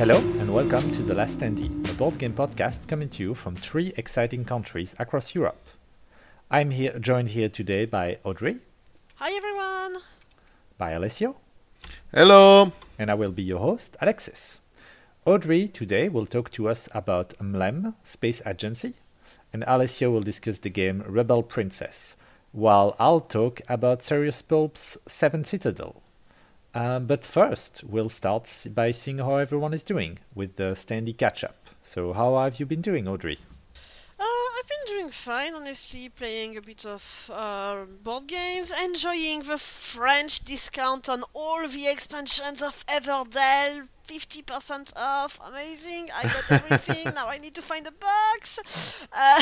Hello and welcome to The Last Standee, a board game podcast coming to you from 3 exciting countries across Europe. I'm joined here today by Audrey. Hi everyone! By Alessio. Hello! And I will be your host, Alexis. Audrey today will talk to us about MLEM, Space Agency, and Alessio will discuss the game Rebel Princess, while I'll talk about Serious Pulp's Seven Citadel. But first, we'll start by seeing how everyone is doing with the Standee catch-up. So how have you been doing, Audrey? I've been doing fine, honestly, playing a bit of board games, enjoying the French discount on all the expansions of Everdell, 50% off, amazing, I got everything, now I need to find a box.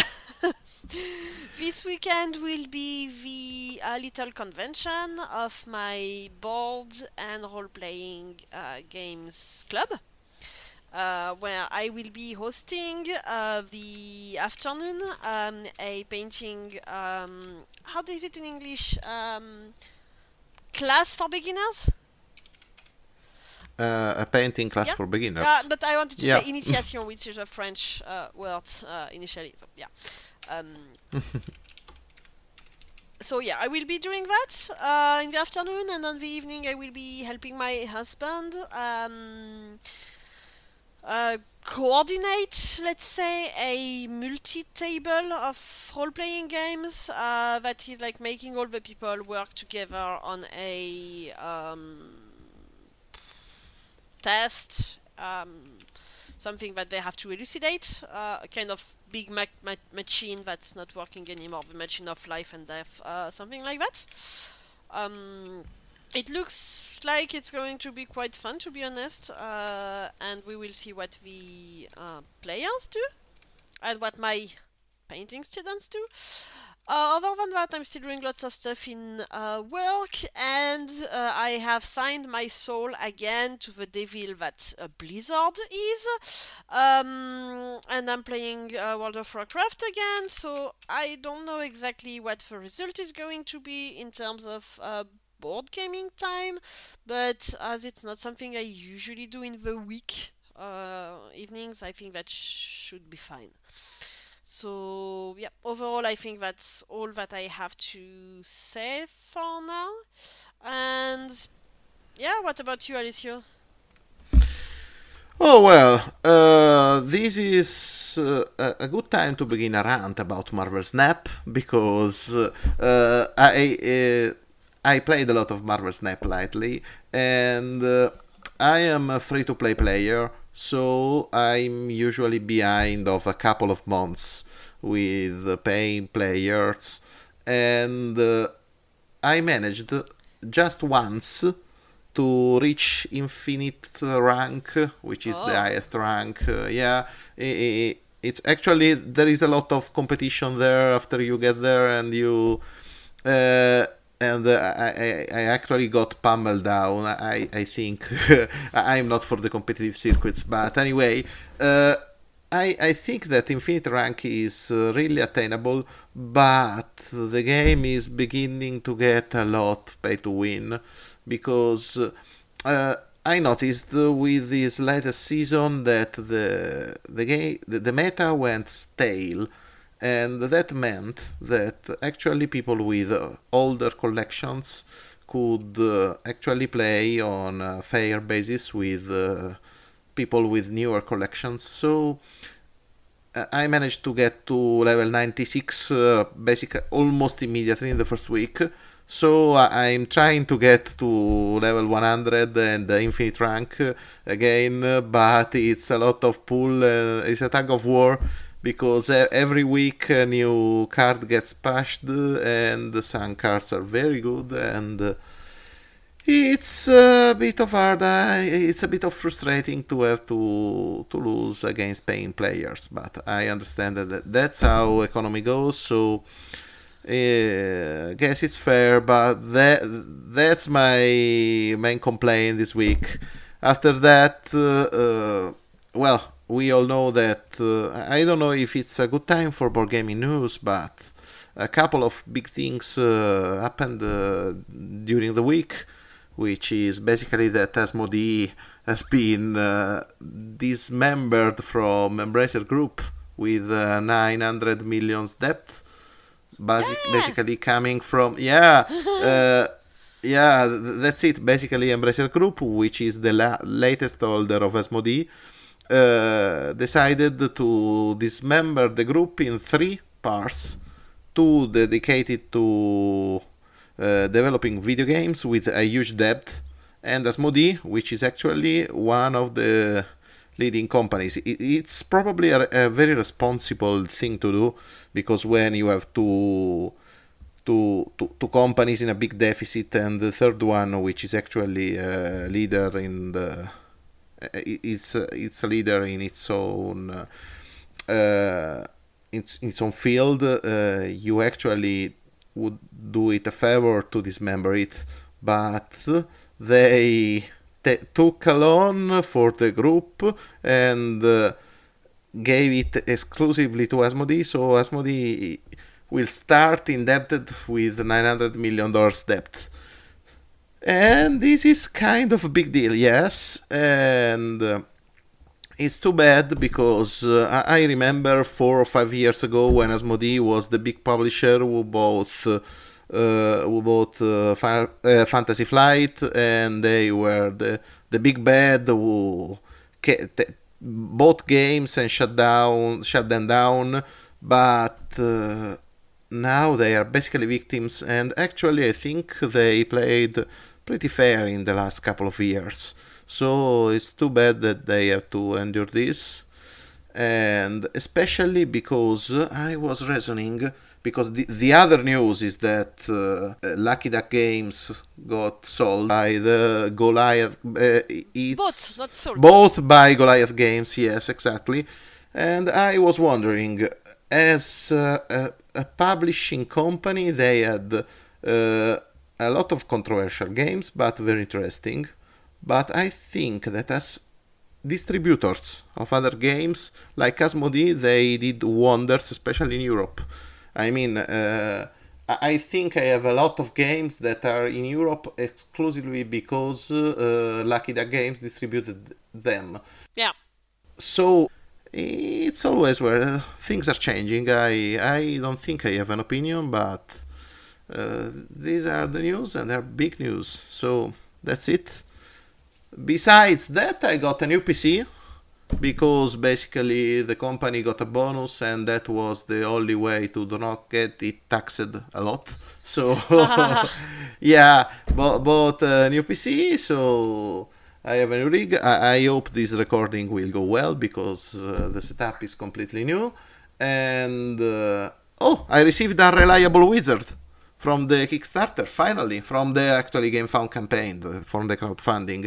This weekend will be the little convention of my board and role-playing games club. Where I will be hosting the afternoon a painting, how is it in English? Class for beginners? A painting class for beginners. But I wanted to say initiation, which is a French word initially. So, yeah. So yeah, I will be doing that in the afternoon, and on the evening I will be helping my husband coordinate, let's say, a multi-table of role-playing games that is like making all the people work together on a test, something that they have to elucidate, a kind of big machine that's not working anymore, the machine of life and death, something like that. It looks like it's going to be quite fun, to be honest, and we will see what the players do and what my painting students do. Other than that, I'm still doing lots of stuff in work, and I have signed my soul again to the devil that Blizzard is, and I'm playing World of Warcraft again, so I don't know exactly what the result is going to be in terms of board gaming time, but as it's not something I usually do in the week evenings, I think that should be fine. So yeah, overall I think that's all that I have to say for now. And yeah, what about you, Alessio? Oh well, this is a good time to begin a rant about Marvel Snap, because I played a lot of Marvel Snap lately, and I am a free-to-play player, so I'm usually behind of a couple of months with paying players, and I managed just once to reach infinite rank, which is the highest rank. It's actually, there is a lot of competition there after you get there, and you... I actually got pummeled down. I think I'm not for the competitive circuits, but anyway, I think that infinite rank is really attainable, but the game is beginning to get a lot pay to win, because I noticed with this latest season that the meta went stale. And that meant that actually people with older collections could actually play on a fair basis with people with newer collections. So I managed to get to level 96 basically almost immediately in the first week. So I'm trying to get to level 100 and infinite rank again, but it's a lot of pull, it's a tug of war. Because every week a new card gets patched, and some cards are very good, and it's a bit of hard. It's a bit of frustrating to have to lose against paying players, but I understand that that's how economy goes. So I guess it's fair, but that's my main complaint this week. After that, well. We all know that, I don't know if it's a good time for board gaming news, but a couple of big things happened during the week, which is basically that Asmodee has been dismembered from Embracer Group with 900 million debt, basically coming from that's it. Basically, Embracer Group, which is the latest holder of Asmodee, decided to dismember the group in 3 parts: 2 dedicated to developing video games with a huge debt, and Asmodee, which is actually one of the leading companies. It's probably a very responsible thing to do, because when you have two companies in a big deficit, and the third one, which is actually a leader in the it's a leader in its own its own field, you actually would do it a favor to dismember it. But they took a loan for the group and gave it exclusively to Asmodee, so Asmodee will start indebted with $900 million debt. And this is kind of a big deal, yes, and it's too bad, because I remember 4 or 5 years ago when Asmodee was the big publisher who bought Fantasy Flight, and they were the big bad who bought games and shut them down, but now they are basically victims, and actually I think they played pretty fair in the last couple of years. So it's too bad that they have to endure this, and especially because I was reasoning, because the other news is that Lucky Duck Games got sold by the Goliath. Both, not sold. Both by Goliath Games, yes, exactly. And I was wondering, as a publishing company, they had a lot of controversial games, but very interesting. But I think that as distributors of other games, like Asmodee, they did wonders, especially in Europe. I mean, I think I have a lot of games that are in Europe exclusively because Lucky Duck Games distributed them. Yeah. So it's always where things are changing. I don't think I have an opinion, but these are the news, and they're big news. So that's it. Besides that, I got a new PC, because basically the company got a bonus, and that was the only way to not get it taxed a lot. So yeah, bought a new PC, so I have a new rig. I hope this recording will go well, because the setup is completely new. And I received a Reliable Wizard from the Kickstarter, finally, from the actually GameFound campaign, from the crowdfunding.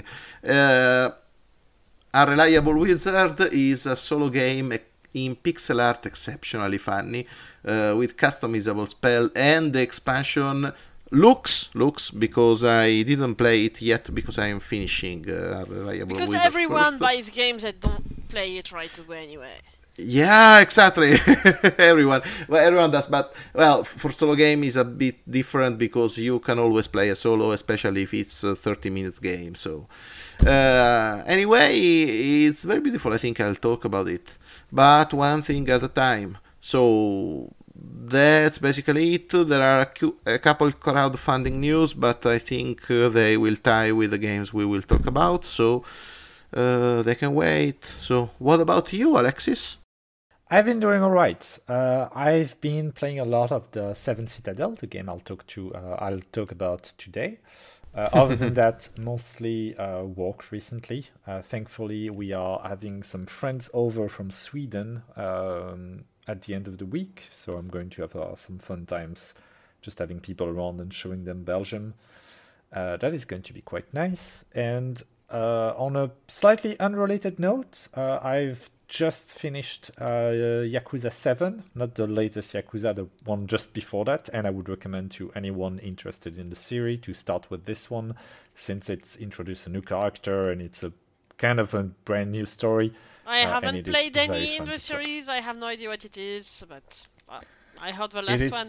A Reliable Wizard is a solo game in pixel art exceptionally funny, with customizable spell, and the expansion looks, because I didn't play it yet, because I am finishing a Reliable Wizard Because everyone first. buys games that don't play it right away anyway. Yeah, exactly. everyone does, but for solo game is a bit different, because you can always play a solo, especially if it's a 30-minute game. So anyway, it's very beautiful. I think I'll talk about it, but one thing at a time. So that's basically it. There are a couple crowdfunding news, but I think they will tie with the games we will talk about, so they can wait. So what about you, Alexis? I've been doing all right. I've been playing a lot of the Seven Citadel, the game I'll talk about today. Other than that, mostly walks recently. Thankfully, we are having some friends over from Sweden at the end of the week, so I'm going to have some fun times just having people around and showing them Belgium. That is going to be quite nice. And on a slightly unrelated note, I've just finished Yakuza 7, not the latest Yakuza, the one just before that, and I would recommend to anyone interested in the series to start with this one, since it's introduced a new character and it's a kind of a brand new story. I haven't played any in the series. I have no idea what it is, but I heard the last one.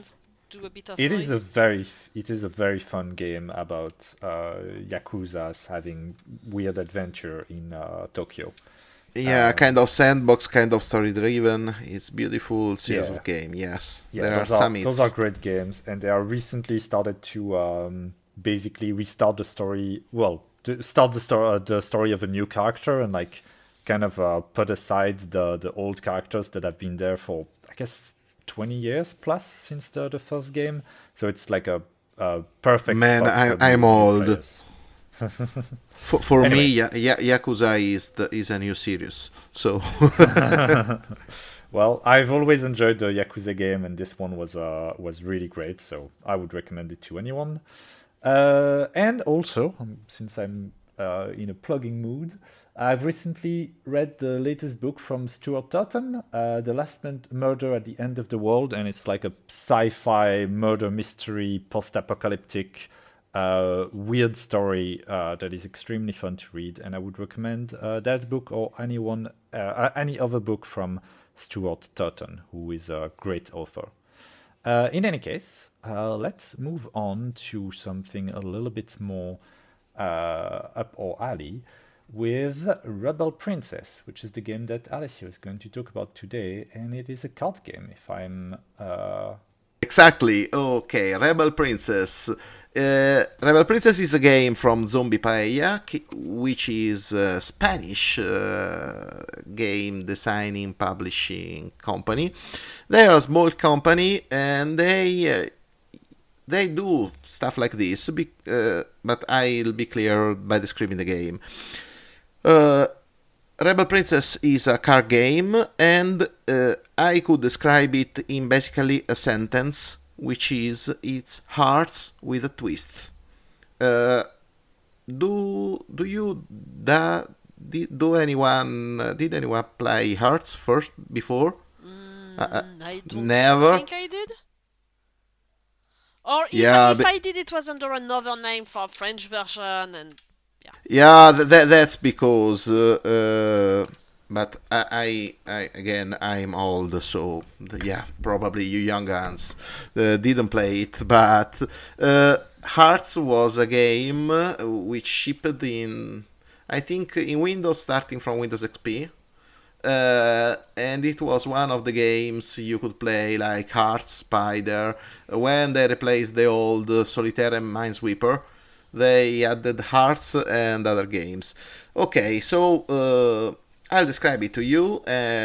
do a bit of It noise. is a very fun game about yakuza's having weird adventure in Tokyo. Yeah, kind of sandbox, kind of story driven. It's beautiful series Yeah. of game. Yes, Yeah, there are some those are great games, and they are recently started to basically restart the story. Well, to start the story of a new character, and like kind of put aside the old characters that have been there for, I guess, 20 years plus since the first game. So it's like a perfect Man, spot for I'm new old. players. For Anyway. me, Yakuza is a new series. So Well, I've always enjoyed the Yakuza game, and this one was really great, so I would recommend it to anyone. And also, since I'm in a plugging mood, I've recently read the latest book from Stuart Turton, The Last Murder at the End of the World, and it's like a sci-fi murder mystery, post-apocalyptic, weird story that is extremely fun to read, and I would recommend that book or any other book from Stuart Turton, who is a great author. In any case, let's move on to something a little bit more up our alley with Rebel Princess, which is the game that Alessio is going to talk about today, and it is a card game, if I'm exactly. Okay, Rebel Princess. Rebel Princess is a game from Zombie Paella, which is a Spanish game designing publishing company. They are a small company, and they do stuff like this, but I'll be clear by describing the game. Rebel Princess is a card game, and I could describe it in basically a sentence, which is it's hearts with a twist. Did anyone play Hearts first before? I don't Never. think I did. Or Yeah, if I did, it was under another name for a French version, and yeah, that's because. But again, I'm old, so yeah, probably you young guns didn't play it. But Hearts was a game which shipped in, I think, in Windows, starting from Windows XP. And it was one of the games you could play, like Hearts, Spider. When they replaced the old Solitaire and Minesweeper, they added Hearts and other games. Okay, so I'll describe it to you.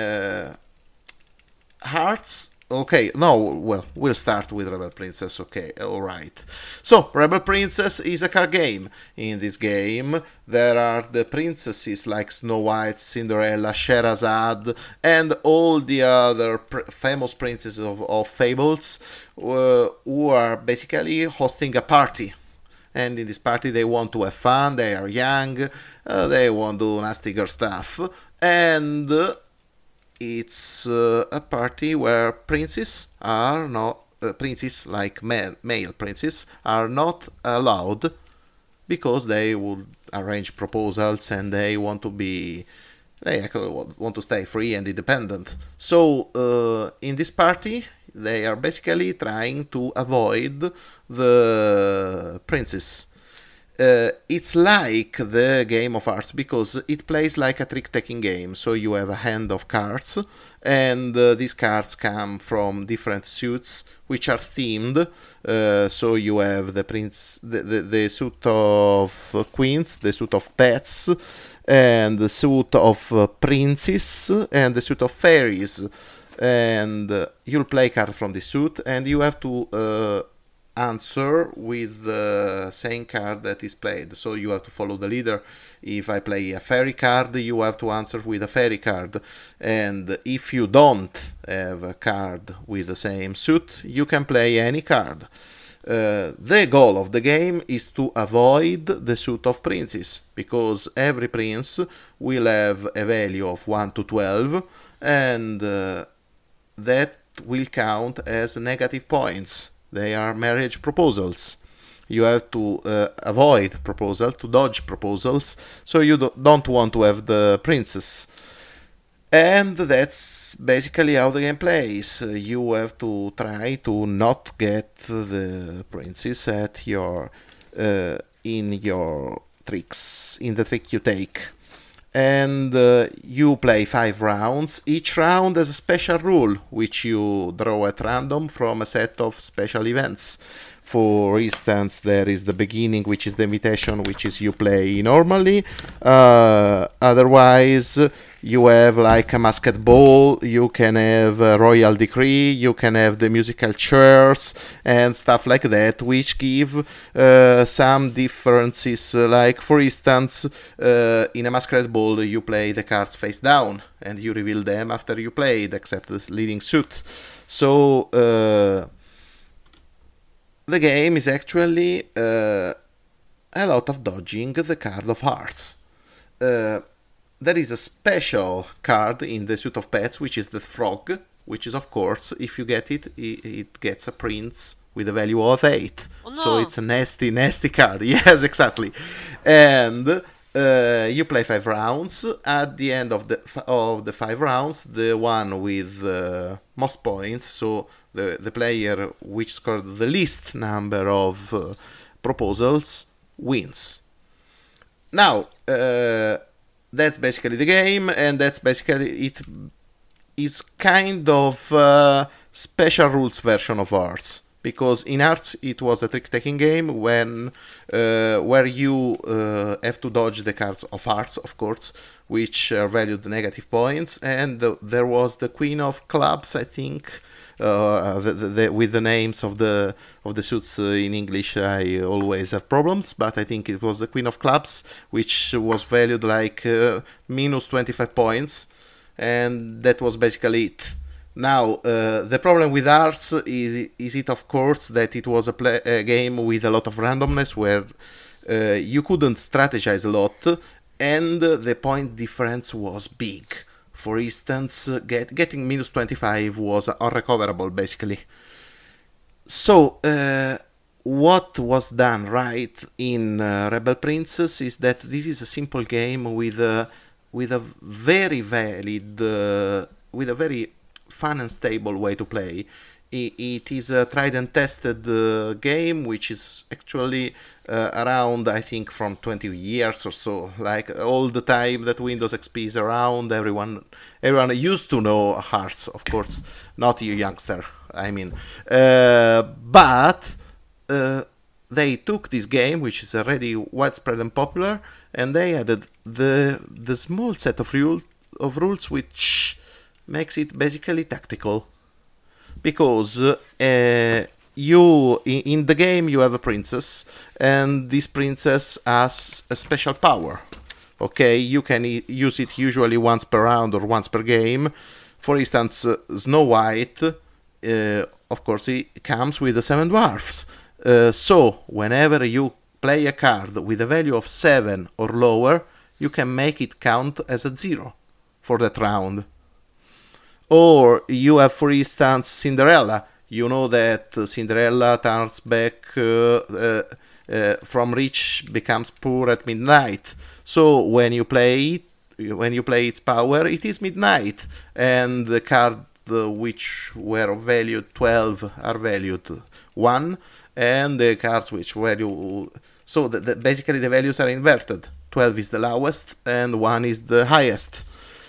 Hearts. Okay, no, well, we'll start with Rebel Princess. Okay, alright. So, Rebel Princess is a card game. In this game, there are the princesses like Snow White, Cinderella, Sherazade, and all the other famous princesses of fables who are basically hosting a party. And in this party, they want to have fun, they are young, they want to do nasty girl stuff, and it's a party where princes are not princes like male princes are not allowed because they would arrange proposals and they want to stay free and independent. So in this party, they are basically trying to avoid the princes. It's like the game of Hearts because it plays like a trick-taking game. So you have a hand of cards, and these cards come from different suits which are themed. So you have the suit of queens, the suit of pets, and the suit of princes, and the suit of fairies. And you'll play cards from this suit, and you have to answer with the same card that is played. So you have to follow the leader. If I play a fairy card, you have to answer with a fairy card. And if you don't have a card with the same suit, you can play any card. The goal of the game is to avoid the suit of princes, because every prince will have a value of 1 to 12, and that will count as negative points. They are marriage proposals. You have to avoid proposals, to dodge proposals, so you don't want to have the princess. And that's basically how the game plays. You have to try to not get the princes at your in your tricks, in the trick you take. And you play 5 rounds. Each round has a special rule, which you draw at random from a set of special events. For instance, there is the beginning, which is the invitation, which is you play normally. Otherwise, you have like a masked ball, you can have a royal decree, you can have the musical chairs and stuff like that, which give some differences. Like, for instance, in a masquerade ball, you play the cards face down and you reveal them after you played, except the leading suit. So the game is actually a lot of dodging the card of hearts. There is a special card in the suit of pets, which is the frog, which is, of course, if you get it, it gets a prince with a value of 8. Oh, no. So it's a nasty, nasty card. Yes, exactly. And you play 5 rounds. At the end of the 5 rounds, the one with most points, so the player which scored the least number of proposals, wins. Now, that's basically the game, and that's basically it. Is kind of special rules version of Hearts, because in Hearts it was a trick-taking game where you have to dodge the cards of Hearts, of course, which are valued negative points, and there was the Queen of Clubs, I think. With the names of the suits in English, I always have problems, but I think it was the Queen of Clubs, which was valued like minus 25 points, and that was basically it. Now, the problem with Hearts is it, of course, that it was a game with a lot of randomness, where you couldn't strategize a lot, and the point difference was big. For instance, getting minus 25 was unrecoverable, basically. So, what was done right in Rebel Princess is that this is a simple game with a very valid, with a very fun and stable way to play. It is a tried and tested game, which is actually around, I think, from 20 years or so. Like, all the time that Windows XP is around, everyone used to know Hearts, of course, not you youngster, I mean. But they took this game, which is already widespread and popular, and they added the small set of rules, which makes it basically tactical. Because you in the game you have a princess, and this princess has a special power. Okay, you can use it usually once per round or once per game. For instance, Snow White, of course, it comes with the 7 dwarfs. So whenever you play a card with a value of 7 or lower, you can make it count as a 0 for that round. Or you have, for instance, Cinderella. You know that Cinderella turns back from rich, becomes poor at midnight. So when you play its power, it is midnight, and the card which were valued 12 are valued 1, and the cards which value, so basically the values are inverted. 12 is the lowest, and 1 is the highest.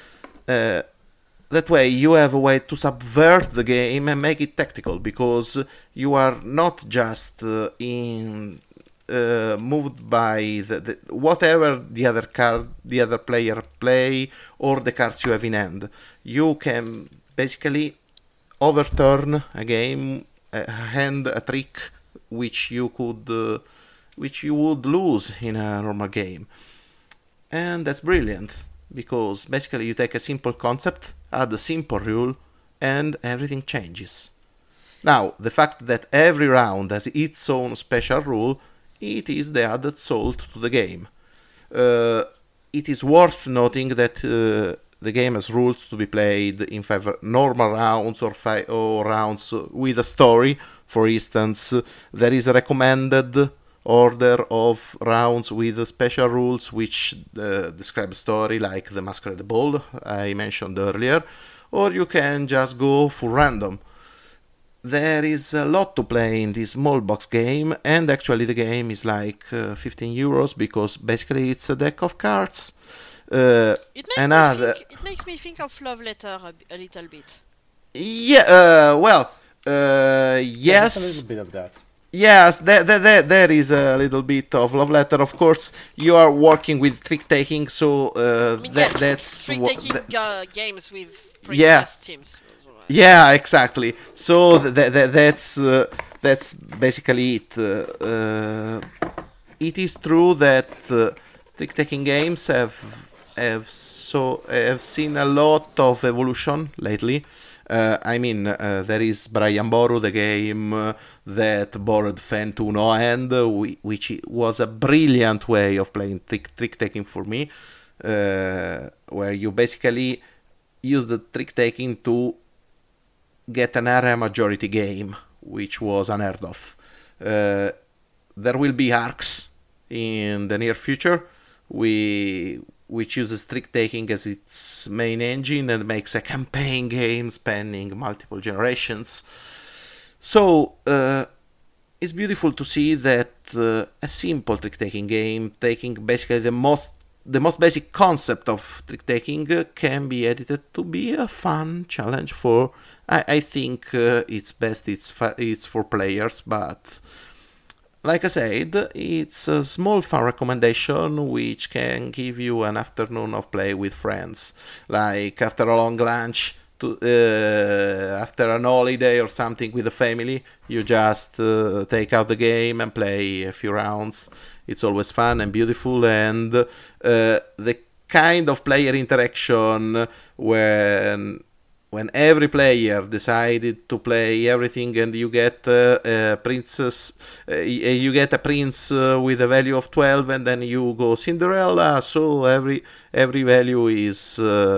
That way you have a way to subvert the game and make it tactical, because you are not just moved by whatever the other player play, or the cards you have in hand. You can basically overturn a game, hand a trick which you would lose in a normal game, and that's brilliant. Because basically you take a simple concept, add a simple rule, and everything changes. Now, the fact that every round has its own special rule, it is the added salt to the game. It is worth noting that the game has rules to be played in 5 normal rounds or rounds with a story. For instance, there is a recommended order of rounds with special rules which describe a story, like the Masquerade Ball I mentioned earlier, or you can just go full random. There is a lot to play in this small box game, and actually the game is like 15 euros because basically it's a deck of cards. It It makes me think of Love Letter a little bit. Yeah, There's a yes. little bit of that. Yes, there is a little bit of love letter. Of course, you are working with trick taking, so that's trick-taking games with Yeah. princess teams. Yeah, exactly. So that's basically it. It is true that trick-taking games have seen a lot of evolution lately. There is Brian Boru, the game that borrowed Fen to no end, which was a brilliant way of playing trick-taking for me, where you basically use the trick-taking to get an area majority game, which was unheard of. There will be arcs in the near future, which uses trick-taking as its main engine and makes a campaign game spanning multiple generations. So it's beautiful to see that a simple trick-taking game, taking basically the most basic concept of trick-taking, can be edited to be a fun challenge for. I think it's best it's for players, but like I said, it's a small fun recommendation which can give you an afternoon of play with friends, like after a long lunch, after an holiday or something with the family. You just take out the game and play a few rounds. It's always fun and beautiful, and the kind of player interaction when every player decided to play everything, and you get a princess, you get a prince with a value of 12, and then you go Cinderella. So every value is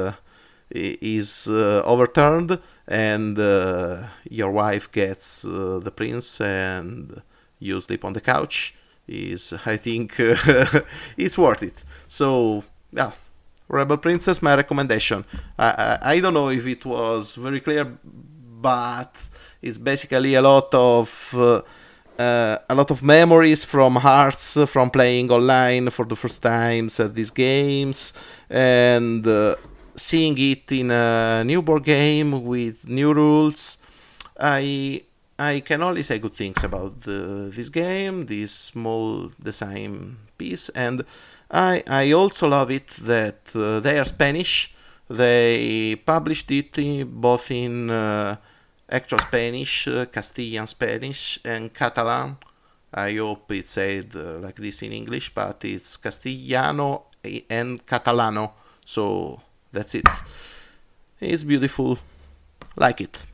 overturned, and your wife gets the prince, and you sleep on the couch. I think it's worth it. So yeah. Rebel Princess, my recommendation. I don't know if it was very clear, but it's basically a lot of memories from Hearts, from playing online for the first times at these games, and seeing it in a new board game with new rules. I can only say good things about this game, this small design piece, and I also love it that they are Spanish. They published it both in actual Spanish, Castilian Spanish, and Catalan. I hope it's said like this in English, but it's Castellano and Catalano. So that's it. It's beautiful. Like it.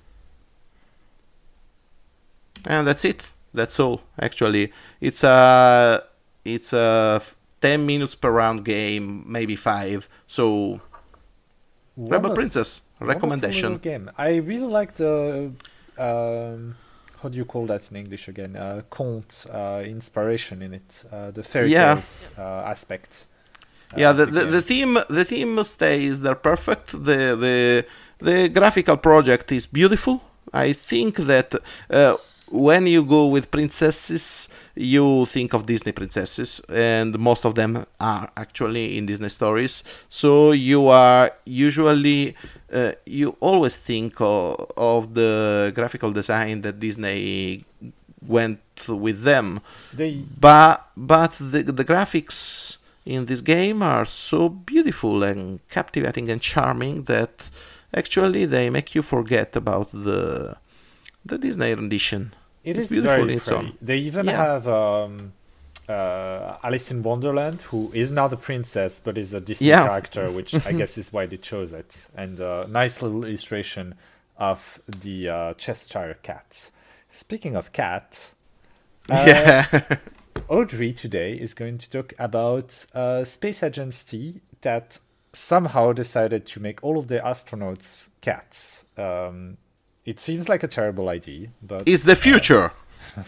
And that's it. That's all. Actually, it's a 10 minutes per round game, maybe 5. So, Rebel Princess recommendation. Game. I really like the how do you call that in English again? Conte inspiration in it. The fairy tales aspect. The theme stays there perfect. The graphical project is beautiful. I think that when you go with princesses, you think of Disney princesses, and most of them are actually in Disney stories. So you are usually, you always think of the graphical design that Disney went with them. But the graphics in this game are so beautiful and captivating and charming that actually they make you forget about the Disney rendition. It's beautiful very in its own. They even have Alice in Wonderland, who is not a princess but is a Disney character, which I guess is why they chose it. And a nice little illustration of the Cheshire cat. Speaking of cat, Audrey today is going to talk about a space agency that somehow decided to make all of their astronauts cats. It seems like a terrible idea, but it's the future.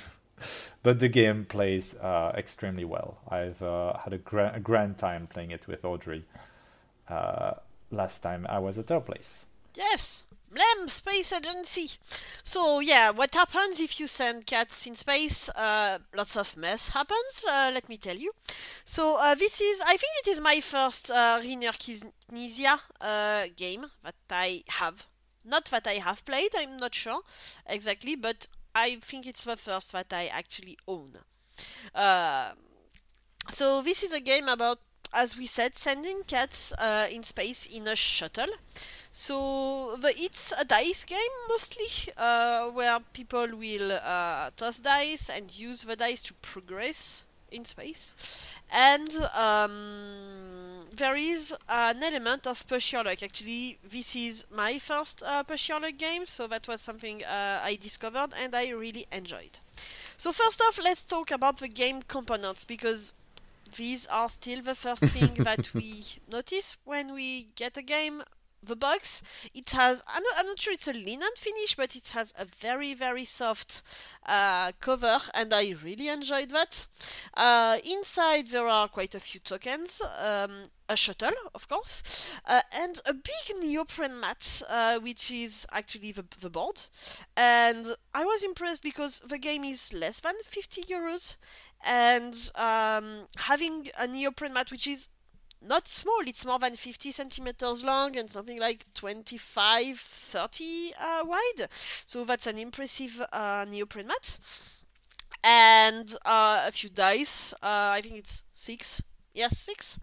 but the game plays extremely well. I've had a grand time playing it with Audrey uh, last time I was at her place. Yes, Mlem Space Agency. So yeah, what happens if you send cats in space? Lots of mess happens. Let me tell you. So this is, I think it is my first Reiner Knizia game that I have. Not that I have played. I'm not sure exactly, but I think it's the first that I actually own. Uh, so this is a game about, as we said, sending cats in space in a shuttle. So it's a dice game mostly, where people will toss dice and use the dice to progress in space. And there is an element of push your luck. Actually, this is my first push your luck game, so that was something I discovered and I really enjoyed. So first off, let's talk about the game components, because these are still the first thing that we notice when we get a game. The box, it has, I'm not sure it's a linen finish, but it has a very, very soft cover, and I really enjoyed that. Inside there are quite a few tokens, a shuttle, of course, and a big neoprene mat, which is actually the board. And I was impressed because the game is less than 50 euros, and having a neoprene mat, which is not small, it's more than 50 centimeters long and something like 25, 30 wide. So that's an impressive neoprene mat. And a few dice, I think it's 6. Yes, 6.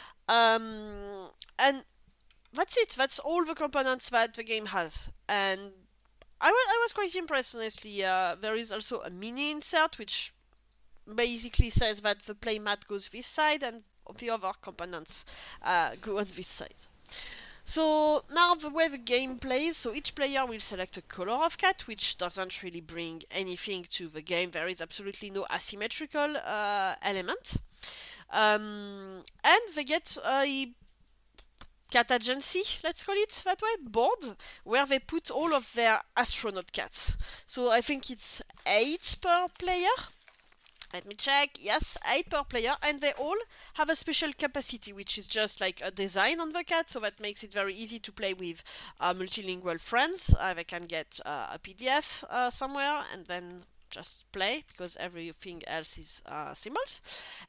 And that's it. That's all the components that the game has. And I was quite impressed, honestly. There is also a mini insert, which basically says that the playmat goes this side and the other components go on this side. So now the way the game plays, so each player will select a color of cat, which doesn't really bring anything to the game. There is absolutely no asymmetrical element. And they get a cat agency, let's call it that way, board, where they put all of their astronaut cats. So I think it's 8 per player. Let me check. Yes, 8 per player, and they all have a special capacity, which is just like a design on the cat, so that makes it very easy to play with multilingual friends. They can get a PDF somewhere and then just play, because everything else is symbols.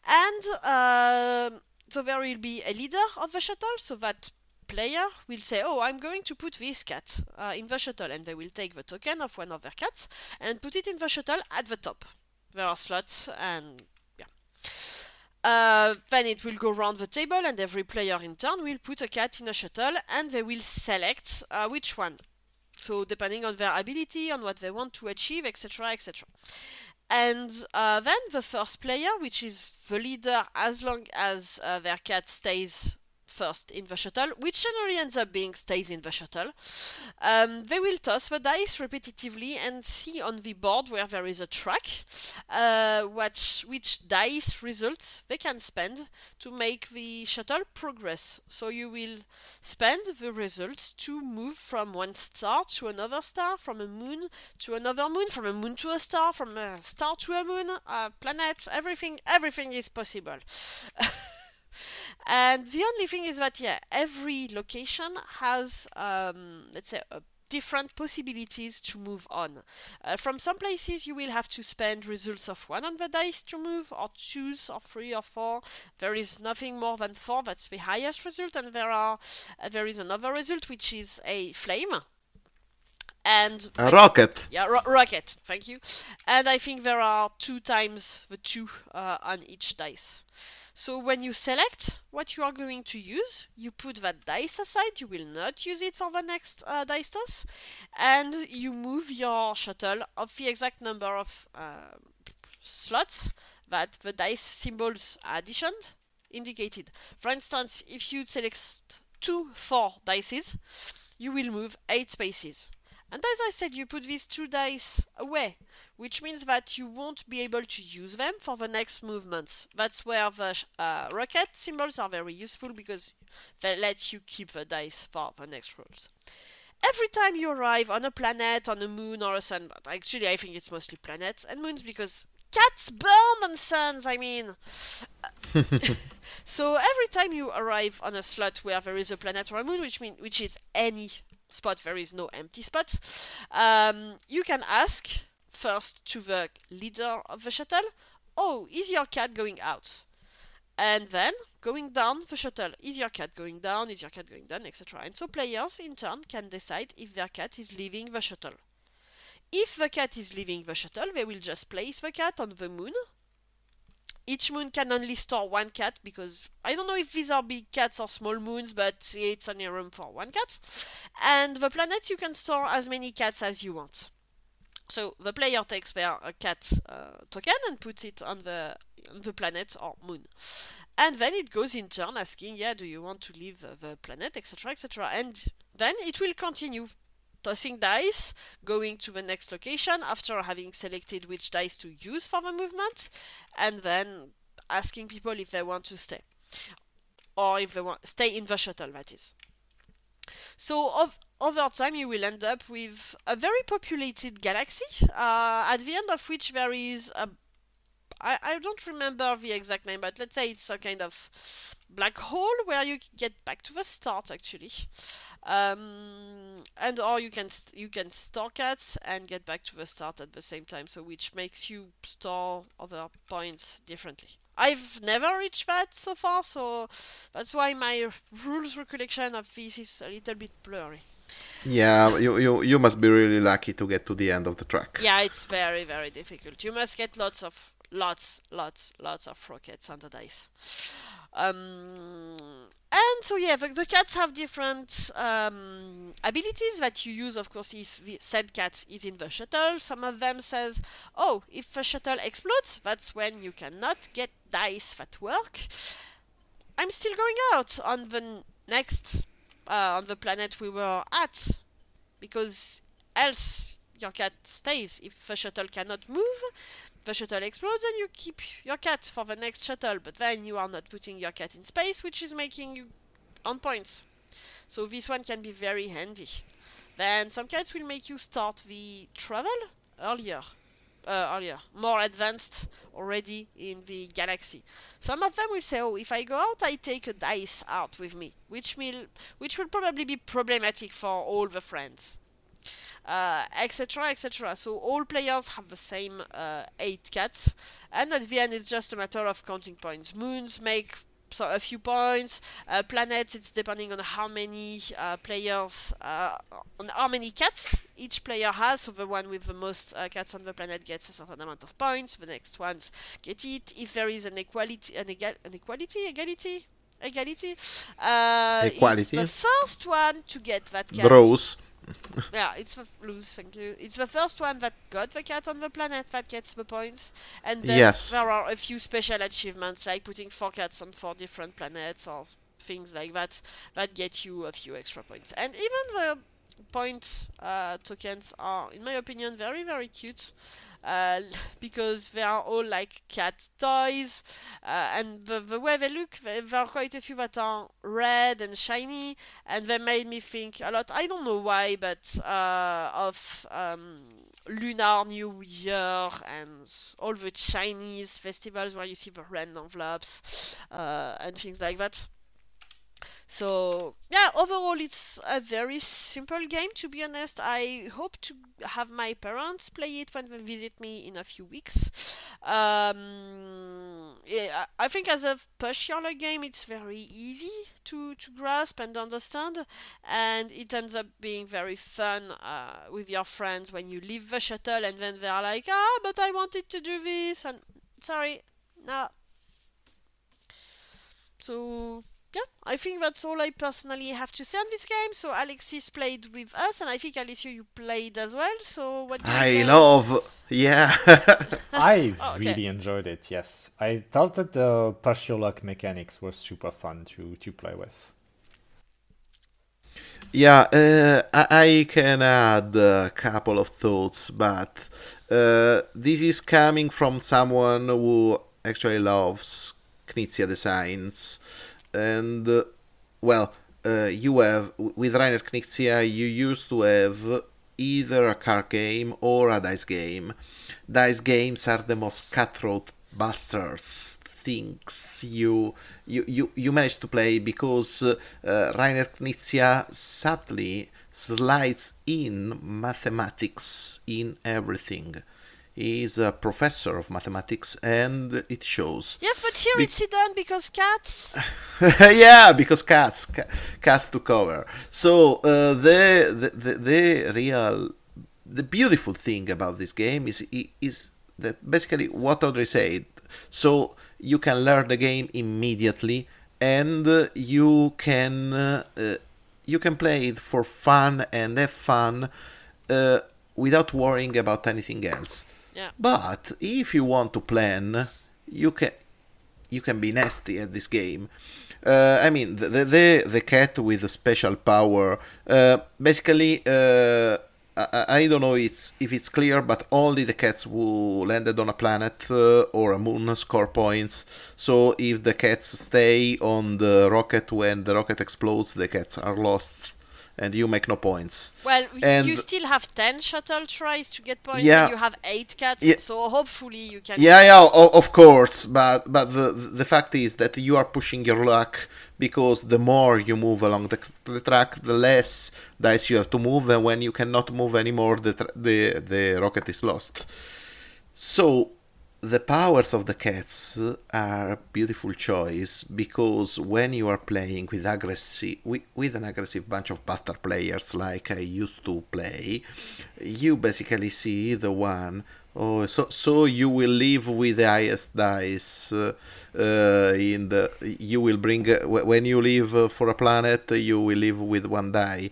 And so there will be a leader of the shuttle, so that player will say, oh, I'm going to put this cat in the shuttle, and they will take the token of one of their cats and put it in the shuttle at the top. There are slots, and yeah. Then it will go around the table, and every player in turn will put a cat in a shuttle, and they will select which one. So depending on their ability, on what they want to achieve, etc., etc. And then the first player, which is the leader as long as their cat stays first in the shuttle, which generally ends up being stays in the shuttle, they will toss the dice repetitively and see on the board where there is a track which dice results they can spend to make the shuttle progress. So you will spend the results to move from one star to another star, from a moon to another moon, from a moon to a star, from a star to a moon, a planet, everything is possible. And the only thing is that, yeah, every location has, let's say, different possibilities to move on. From some places, you will have to spend results of 1 on the dice to move, or choose, or 3 or 4. There is nothing more than 4. That's the highest result, and there is another result, which is a flame. And a rocket. Yeah, rocket. Thank you. And I think there are 2 times the 2 on each dice. So when you select what you are going to use, you put that dice aside, you will not use it for the next dice toss, and you move your shuttle of the exact number of slots that the dice symbols addition indicated. For instance, if you select 2 4 dices, you will move 8 spaces. And as I said, you put these 2 dice away, which means that you won't be able to use them for the next movements. That's where the rocket symbols are very useful, because they let you keep the dice for the next rolls. Every time you arrive on a planet, on a moon, or a sun, but actually I think it's mostly planets and moons, because Cats burn on suns, I mean. So every time you arrive on a slot where there is a planet or a moon, which is any spot, there is no empty spot, you can ask first to the leader of the shuttle, oh, is your cat going out? And then going down the shuttle, is your cat going down, is your cat going down, etc. And so players in turn can decide if their cat is leaving the shuttle. If the cat is leaving the shuttle, they will just place the cat on the moon. Each moon can only store one cat because I don't know if these are big cats or small moons, but it's only room for one cat. And the planet, you can store as many cats as you want. So the player takes their cat token and puts it on the planet or moon. And then it goes in turn asking, yeah, do you want to leave the planet, etc., etc. And then it will continue tossing dice, going to the next location after having selected which dice to use for the movement, and then asking people if they want to stay. Or if they want stay in the shuttle, that is. So over time you will end up with a very populated galaxy, at the end of which there is a I don't remember the exact name, but let's say it's a kind of black hole where you get back to the start actually, and or you can store cats and get back to the start at the same time. So which makes you store other points differently. I've never reached that so far, so that's why my rules recollection of this is a little bit blurry. Yeah, you must be really lucky to get to the end of the track. Yeah, it's very, very difficult. You must get lots of rockets on the dice. And so yeah, the cats have different abilities that you use, of course, if the said cat is in the shuttle. Some of them says, oh, if the shuttle explodes, that's when you cannot get dice that work. I'm still going out on the next on the planet we were at, because else your cat stays. If the shuttle cannot move, the shuttle explodes and you keep your cat for the next shuttle, but then you are not putting your cat in space, which is making you on points. So this one can be very handy. Then some cats will make you start the travel earlier, more advanced already in the galaxy. Some of them will say, oh, if I go out, I take a dice out with me, which will probably be problematic for all the friends. Etc, etc. So all players have the same 8 cats, and at the end it's just a matter of counting points. Moons make a few points. Planets, it's depending on how many players, on how many cats each player has. So the one with the most cats on the planet gets a certain amount of points. The next ones get it. If there is an equality, it's the first one to get that cat. Bros. Yeah, it's the lose. Thank you. It's the first one that got the cat on the planet that gets the points, and then there are a few special achievements like putting 4 cats on 4 different planets or things like that get you a few extra points. And even the point tokens are, in my opinion, very, very cute. Because they are all like cat toys, and the way they look, there are quite a few that are red and shiny, and they made me think a lot, I don't know why, but of Lunar New Year and all the Chinese festivals where you see the red envelopes and things like that. So yeah, overall it's a very simple game, to be honest. I hope to have my parents play it when they visit me in a few weeks. Yeah, I think as a push-roller game it's very easy to grasp and understand, and it ends up being very fun with your friends when you leave the shuttle and then they're like, but I wanted to do this, and sorry, no. So yeah, I think that's all I personally have to say on this game. So Alexis played with us, and I think Alessio, you played as well. So what do you think? Yeah. I really enjoyed it. Yes, I thought that the partial luck mechanics were super fun to play with. Yeah, I can add a couple of thoughts, but this is coming from someone who actually loves Knizia designs. And you have with Reiner Knizia, you used to have either a card game or a dice game. Dice games are the most cutthroat bastards things you manage to play, because Rainer Knizia subtly slides in mathematics in everything. He's a professor of mathematics, and it shows. Yes, but here it's hidden because cats. Yeah, because cats to cover. So the beautiful thing about this game is that basically what Audrey said. So you can learn the game immediately, and you can play it for fun and have fun without worrying about anything else. Yeah. But if you want to plan, you can be nasty at this game. I mean, the cat with the special power. Basically, I don't know if it's clear, but only the cats who landed on a planet or a moon score points. So if the cats stay on the rocket when the rocket explodes, the cats are lost, and you make no points. Well, And you still have 10 shuttle tries to get points, Yeah. and you have 8 cats, Yeah. so hopefully you can... of course, but the fact is that you are pushing your luck, because the more you move along the track, the less dice you have to move, and when you cannot move anymore, the rocket is lost. So the powers of the cats are a beautiful choice, because when you are playing with an aggressive bunch of bastard players like I used to play, you basically see the one. Oh, so you will live with the highest dice. You will bring when you live for a planet, you will live with one die.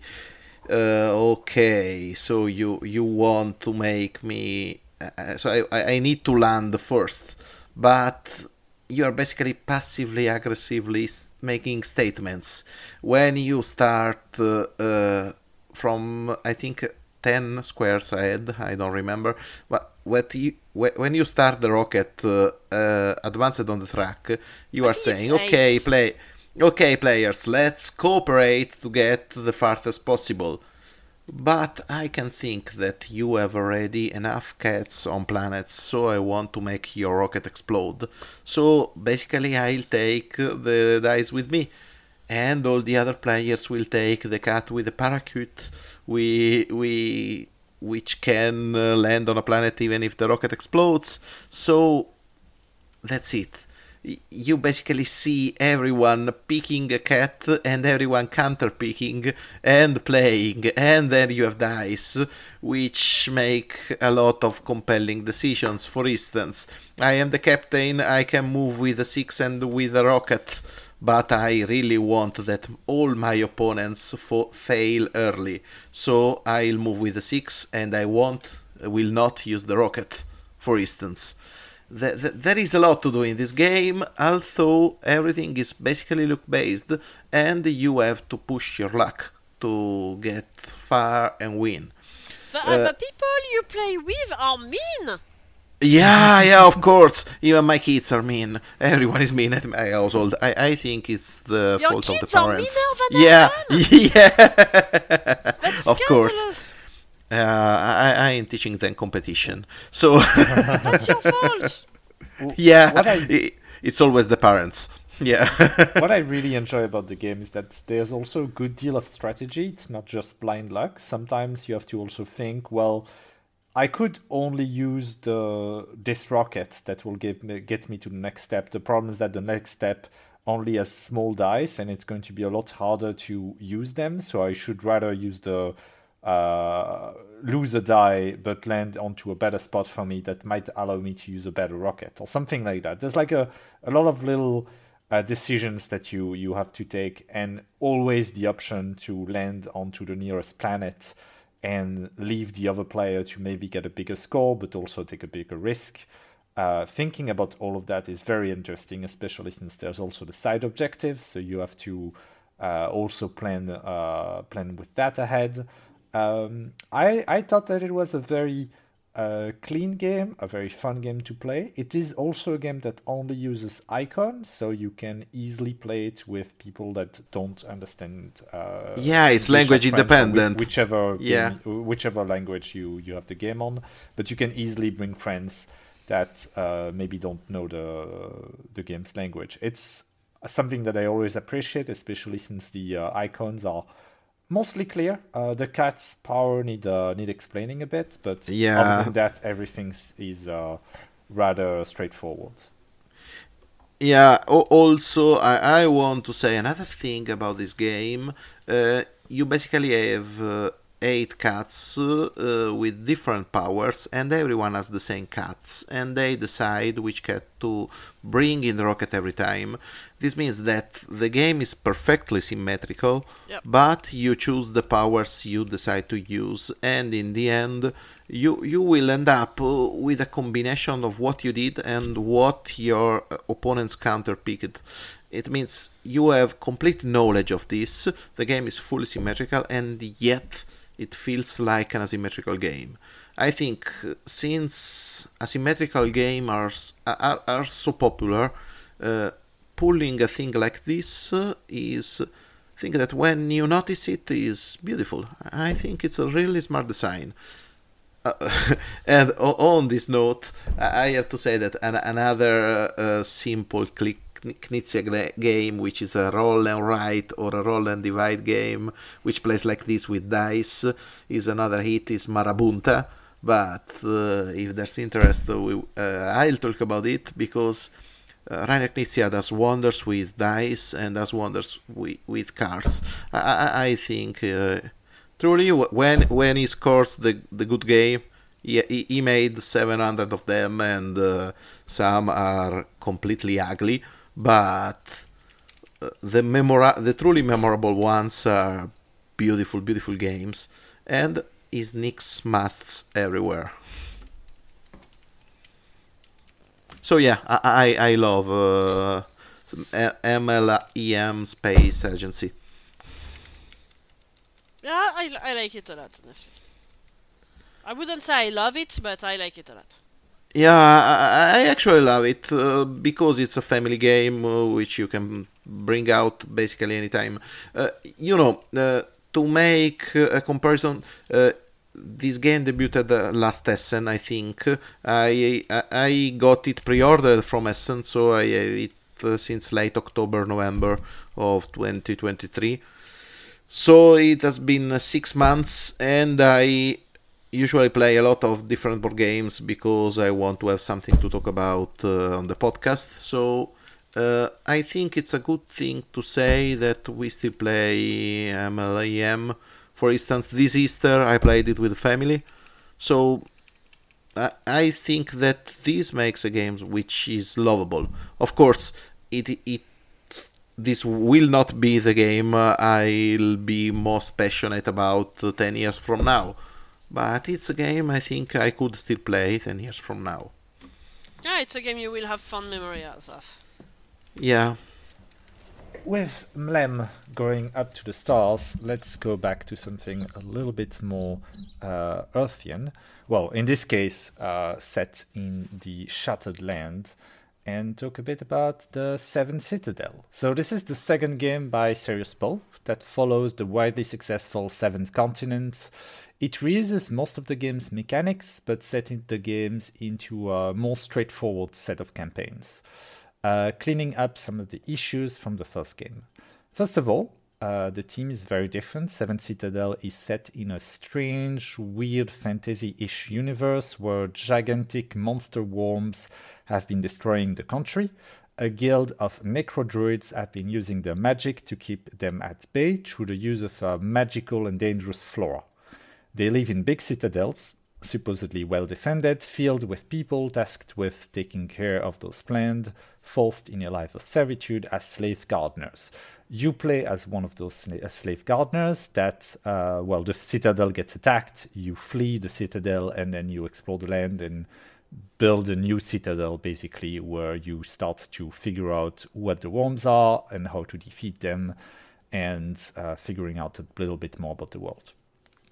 Okay, so you want to make me. So I need to land first, but you are basically passively aggressively making statements. When you start from, I think, 10 squares ahead, I don't remember, but when you start the rocket advanced on the track, you are saying, okay players, let's cooperate to get the farthest possible. But I can think that you have already enough cats on planets, so I want to make your rocket explode. So basically I'll take the dice with me, and all the other players will take the cat with the parachute, which can land on a planet even if the rocket explodes. So that's it. You basically see everyone picking a cat and everyone counter picking and playing, and then you have dice which make a lot of compelling decisions. For instance, I am the captain, I can move with a 6 and with a rocket, but I really want that all my opponents fail early, so I'll move with a 6 and I will not use the rocket, for instance. There is a lot to do in this game, although everything is basically luck based, and you have to push your luck to get far and win. The people you play with are mean! Yeah, of course. Even my kids are mean. Everyone is mean at my household. I think it's the Your fault of the kids are parents. meaner than Yeah, of course. Scandalous. I am teaching them competition, so That's your fault! yeah, What it's always the parents. Yeah. What I really enjoy about the game is that there's also a good deal of strategy. It's not just blind luck. Sometimes you have to also think, well, I could only use this rocket that will get me to the next step. The problem is that the next step only has small dice, and it's going to be a lot harder to use them. So I should rather use lose a die but land onto a better spot for me that might allow me to use a better rocket or something like that. There's like a lot of little decisions that you have to take, and always the option to land onto the nearest planet and leave the other player to maybe get a bigger score but also take a bigger risk. Thinking about all of that is very interesting, especially since there's also the side objective, so you have to also plan with that ahead. I thought that it was a very a clean game, a very fun game to play. It is also a game that only uses icons, so you can easily play it with people that don't understand. Yeah, it's English or language French or independent. whichever Yeah. whichever language you have the game on. But you can easily bring friends that maybe don't know the game's language. It's something that I always appreciate, especially since the icons are mostly clear. The cat's power need explaining a bit, but Yeah. other than that, everything is rather straightforward. Yeah, also, I want to say another thing about this game. You basically have 8 cats with different powers, and everyone has the same cats, and they decide which cat to bring in the rocket every time. This means that the game is perfectly symmetrical, Yep. but you choose the powers you decide to use, and in the end, you will end up with a combination of what you did and what your opponent's counterpicked. It means you have complete knowledge of this. The game is fully symmetrical, and yet it feels like an asymmetrical game. I think since asymmetrical games are so popular, pulling a thing like this is thing that when you notice it is beautiful. I think it's a really smart design. And on this note, I have to say that another simple Knizia game, which is a roll and write or a roll and divide game, which plays like this with dice, is another hit, is Marabunta. But if there's interest, I'll talk about it, because Rainer Knizia does wonders with dice and does wonders with cards. I think truly when he scores the good game, he made 700 of them, and some are completely ugly, but the truly memorable ones are beautiful games, and he sneaks maths everywhere. So yeah, I love MLEM Space Agency. Yeah, I like it a lot, honestly. I wouldn't say I love it, but I like it a lot. Yeah, I actually love it because it's a family game which you can bring out basically anytime. To make a comparison, this game debuted last Essen, I think. I got it pre-ordered from Essen, so I have it since late October, November of 2023. So it has been 6 months, and I usually play a lot of different board games because I want to have something to talk about on the podcast. So I think it's a good thing to say that we still play MLEM. For instance, this Easter I played it with the family. So I think that this makes a game which is lovable. Of course, this will not be the game I'll be most passionate about 10 years from now. But it's a game I think I could still play 10 years from now. Yeah, it's a game you will have fond memories of. Yeah. With Mlem going up to the stars, let's go back to something a little bit more Earthian. Well, in this case, set in the Shattered Land, and talk a bit about the Seven Citadel. So this is the second game by Serious Poll that follows the widely successful Seventh Continent. It reuses most of the game's mechanics, but setting the games into a more straightforward set of campaigns, cleaning up some of the issues from the first game. First of all, the theme is very different. Seven Citadel is set in a strange, weird fantasy-ish universe where gigantic monster worms have been destroying the country. A guild of necrodruids have been using their magic to keep them at bay through the use of magical and dangerous flora. They live in big citadels, supposedly well defended, filled with people tasked with taking care of those land, forced in a life of servitude as slave gardeners. You play as one of those slave gardeners that, the citadel gets attacked, you flee the citadel, and then you explore the land and build a new citadel, basically, where you start to figure out what the worms are and how to defeat them, and figuring out a little bit more about the world.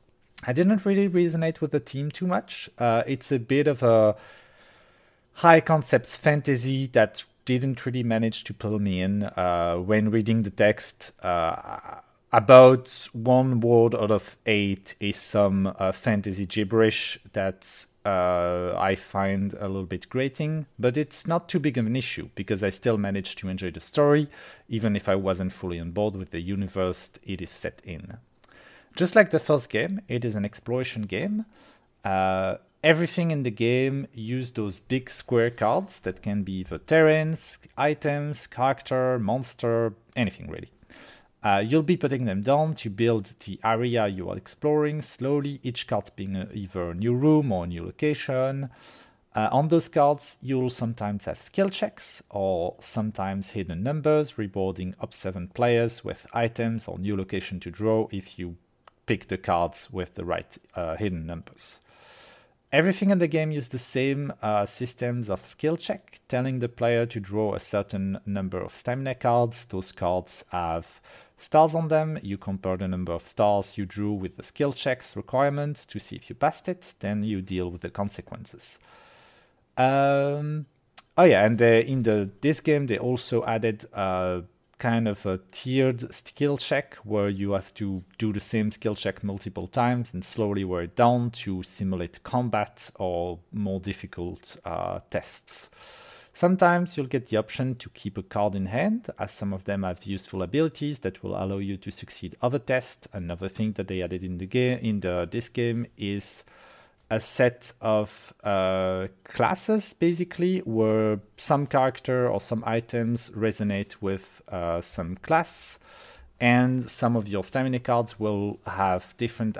I didn't really resonate with the theme too much. It's a bit of a high concepts fantasy that didn't really manage to pull me in. When reading the text, about one word out of 8 is some fantasy gibberish that I find a little bit grating, but it's not too big of an issue because I still managed to enjoy the story, even if I wasn't fully on board with the universe it is set in. Just like the first game, it is an exploration game. Everything in the game use those big square cards that can be either terrains, items, character, monster, anything really. You'll be putting them down to build the area you are exploring slowly, each card being either a new room or a new location. On those cards, you'll sometimes have skill checks or sometimes hidden numbers, rewarding observant players with items or new location to draw if you pick the cards with the right hidden numbers. Everything in the game uses the same systems of skill check, telling the player to draw a certain number of stamina cards. Those cards have stars on them. You compare the number of stars you drew with the skill checks requirements to see if you passed it. Then you deal with the consequences. In this game they also added kind of a tiered skill check where you have to do the same skill check multiple times and slowly wear it down to simulate combat or more difficult tests. Sometimes you'll get the option to keep a card in hand, as some of them have useful abilities that will allow you to succeed other tests. Another thing that they added in the game, this game, is a set of classes, basically, where some character or some items resonate with some class, and some of your stamina cards will have different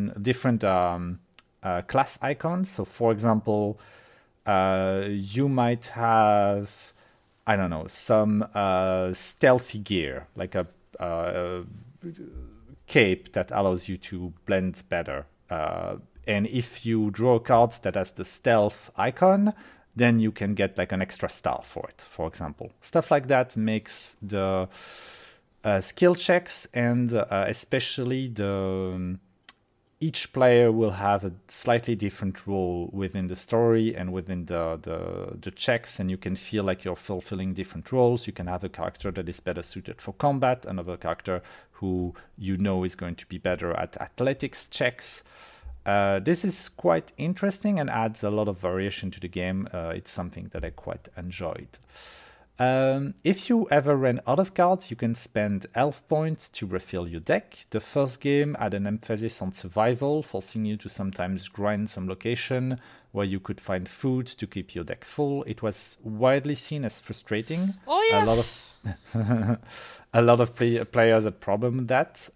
class icons. So, for example, you might have, I don't know, some stealthy gear, like a cape that allows you to blend better. And if you draw cards that has the stealth icon, then you can get like an extra star for it, for example. Stuff like that makes the skill checks and especially each player will have a slightly different role within the story and within the checks, and you can feel like you're fulfilling different roles. You can have a character that is better suited for combat, another character who you know is going to be better at athletics checks. This is quite interesting and adds a lot of variation to the game. It's something that I quite enjoyed. If you ever ran out of cards, you can spend health points to refill your deck. The first game had an emphasis on survival, forcing you to sometimes grind some location where you could find food to keep your deck full. It was widely seen as frustrating. Oh yes! A lot of players had problem with that.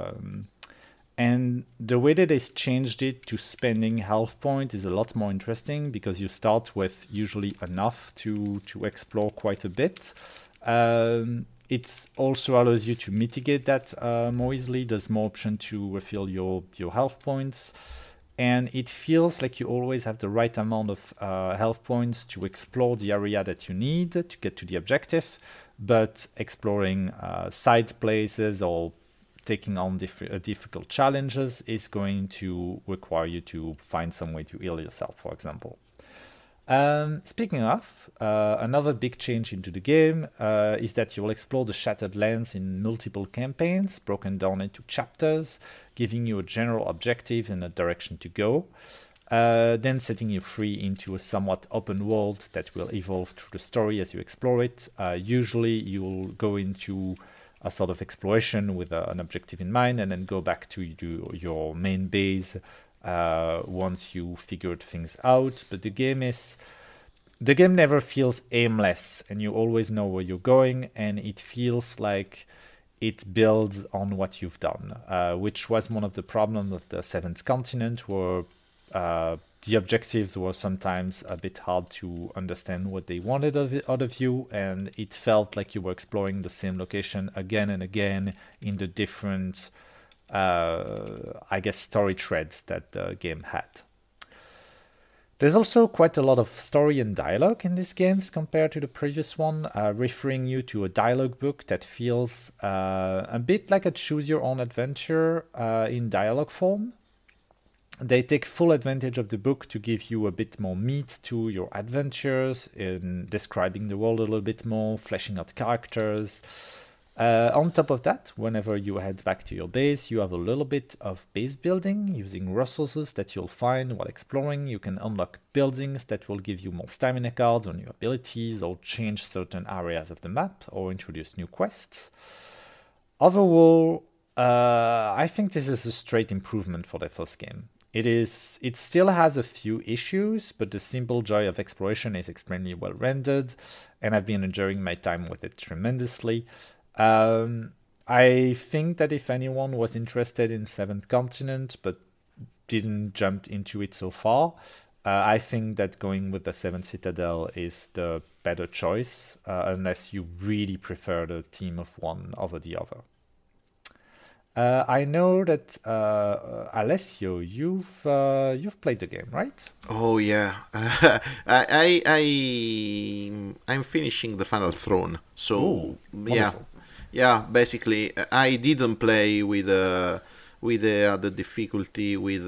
And the way that they changed it to spending health point is a lot more interesting because you start with usually enough to explore quite a bit. It also allows you to mitigate that more easily. There's more option to refill your health points. And it feels like you always have the right amount of health points to explore the area that you need to get to the objective. But exploring side places or taking on difficult challenges is going to require you to find some way to heal yourself, for example. Speaking of, another big change into the game is that you will explore the Shattered Lands in multiple campaigns, broken down into chapters, giving you a general objective and a direction to go, then setting you free into a somewhat open world that will evolve through the story as you explore it. Usually you'll go into a sort of exploration with an objective in mind and then go back to your main base once you figured things out. But the game never feels aimless and you always know where you're going, and it feels like it builds on what you've done, which was one of the problems of the Seventh Continent, where the objectives were sometimes a bit hard to understand what they wanted out of you, and it felt like you were exploring the same location again and again in the different, story threads that the game had. There's also quite a lot of story and dialogue in these games compared to the previous one, referring you to a dialogue book that feels a bit like a choose-your-own-adventure in dialogue form. They take full advantage of the book to give you a bit more meat to your adventures, in describing the world a little bit more, fleshing out characters. On top of that, whenever you head back to your base, you have a little bit of base building using resources that you'll find while exploring. You can unlock buildings that will give you more stamina cards on your abilities, or change certain areas of the map, or introduce new quests. Overall, I think this is a straight improvement for the first game. It still has a few issues, but the simple joy of exploration is extremely well rendered, and I've been enjoying my time with it tremendously. I think that if anyone was interested in Seventh Continent but didn't jump into it so far, I think that going with the Seventh Citadel is the better choice, unless you really prefer the team of one over the other. I know that Alessio, you've played the game, right? Oh yeah, I'm finishing the Final Throne, so Ooh, yeah, wonderful. yeah. Basically, I didn't play with the other difficulty with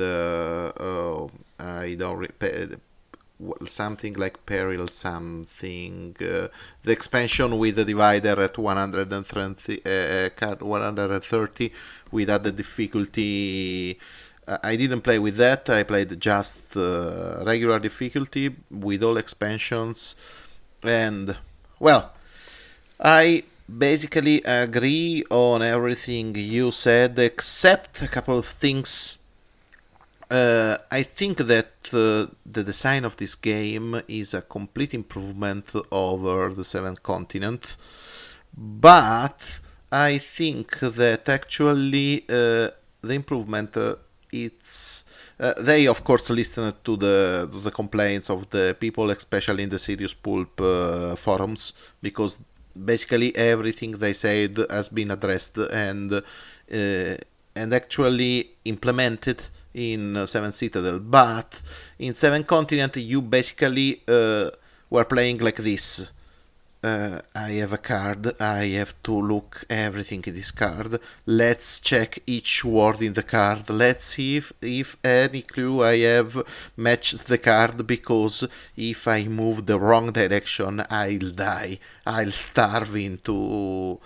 I don't something like Peril something, the expansion with the divider at 130 card 130 with other difficulty. I didn't play with that. I played just regular difficulty with all expansions, and well, I basically agree on everything you said except a couple of things. I think that the design of this game is a complete improvement over the Seventh Continent, but I think that actually the improvement it's they of course listened to the complaints of the people, especially in the Serious Pulp forums, because basically everything they said has been addressed and actually implemented in Seven Citadel. But in Seven Continent you basically were playing like this. I have a card, I have to look everything in this card, let's check each word in the card, let's see if any clue I have matches the card, because if I move the wrong direction I'll die, I'll starve into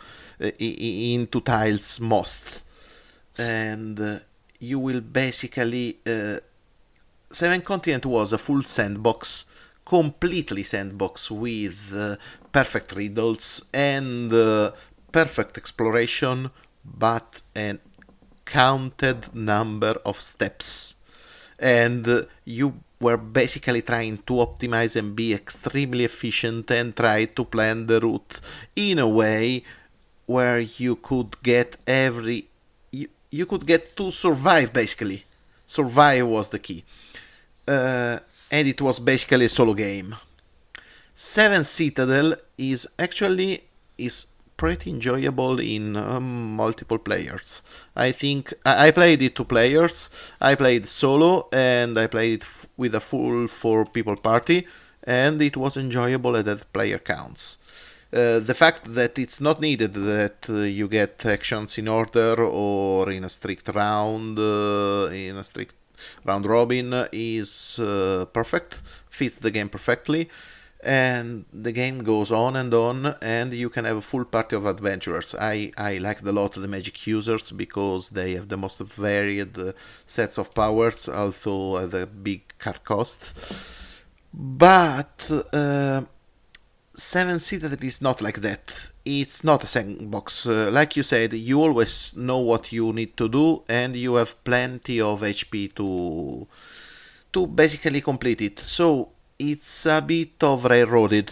tiles most, and you will basically Seven Continent was a full sandbox, completely sandbox, with perfect riddles and perfect exploration, but a counted number of steps, and you were basically trying to optimize and be extremely efficient and try to plan the route in a way where you could get you could get to survive. Basically survive was the key, and it was basically a solo game. Seven Citadel is pretty enjoyable in multiple players. I think I played it 2 players, I played solo, and I played it with a full 4 people party, and it was enjoyable at that player counts. The fact that it's not needed that you get actions in order or in a strict round, in a strict round robin is perfect, fits the game perfectly, and the game goes on, and you can have a full party of adventurers. I liked a lot the magic users because they have the most varied sets of powers, although at a big card cost. But Seven Citadel is not like that. It's not a sandbox. Like you said, you always know what you need to do, and you have plenty of HP to basically complete it. So it's a bit of railroaded.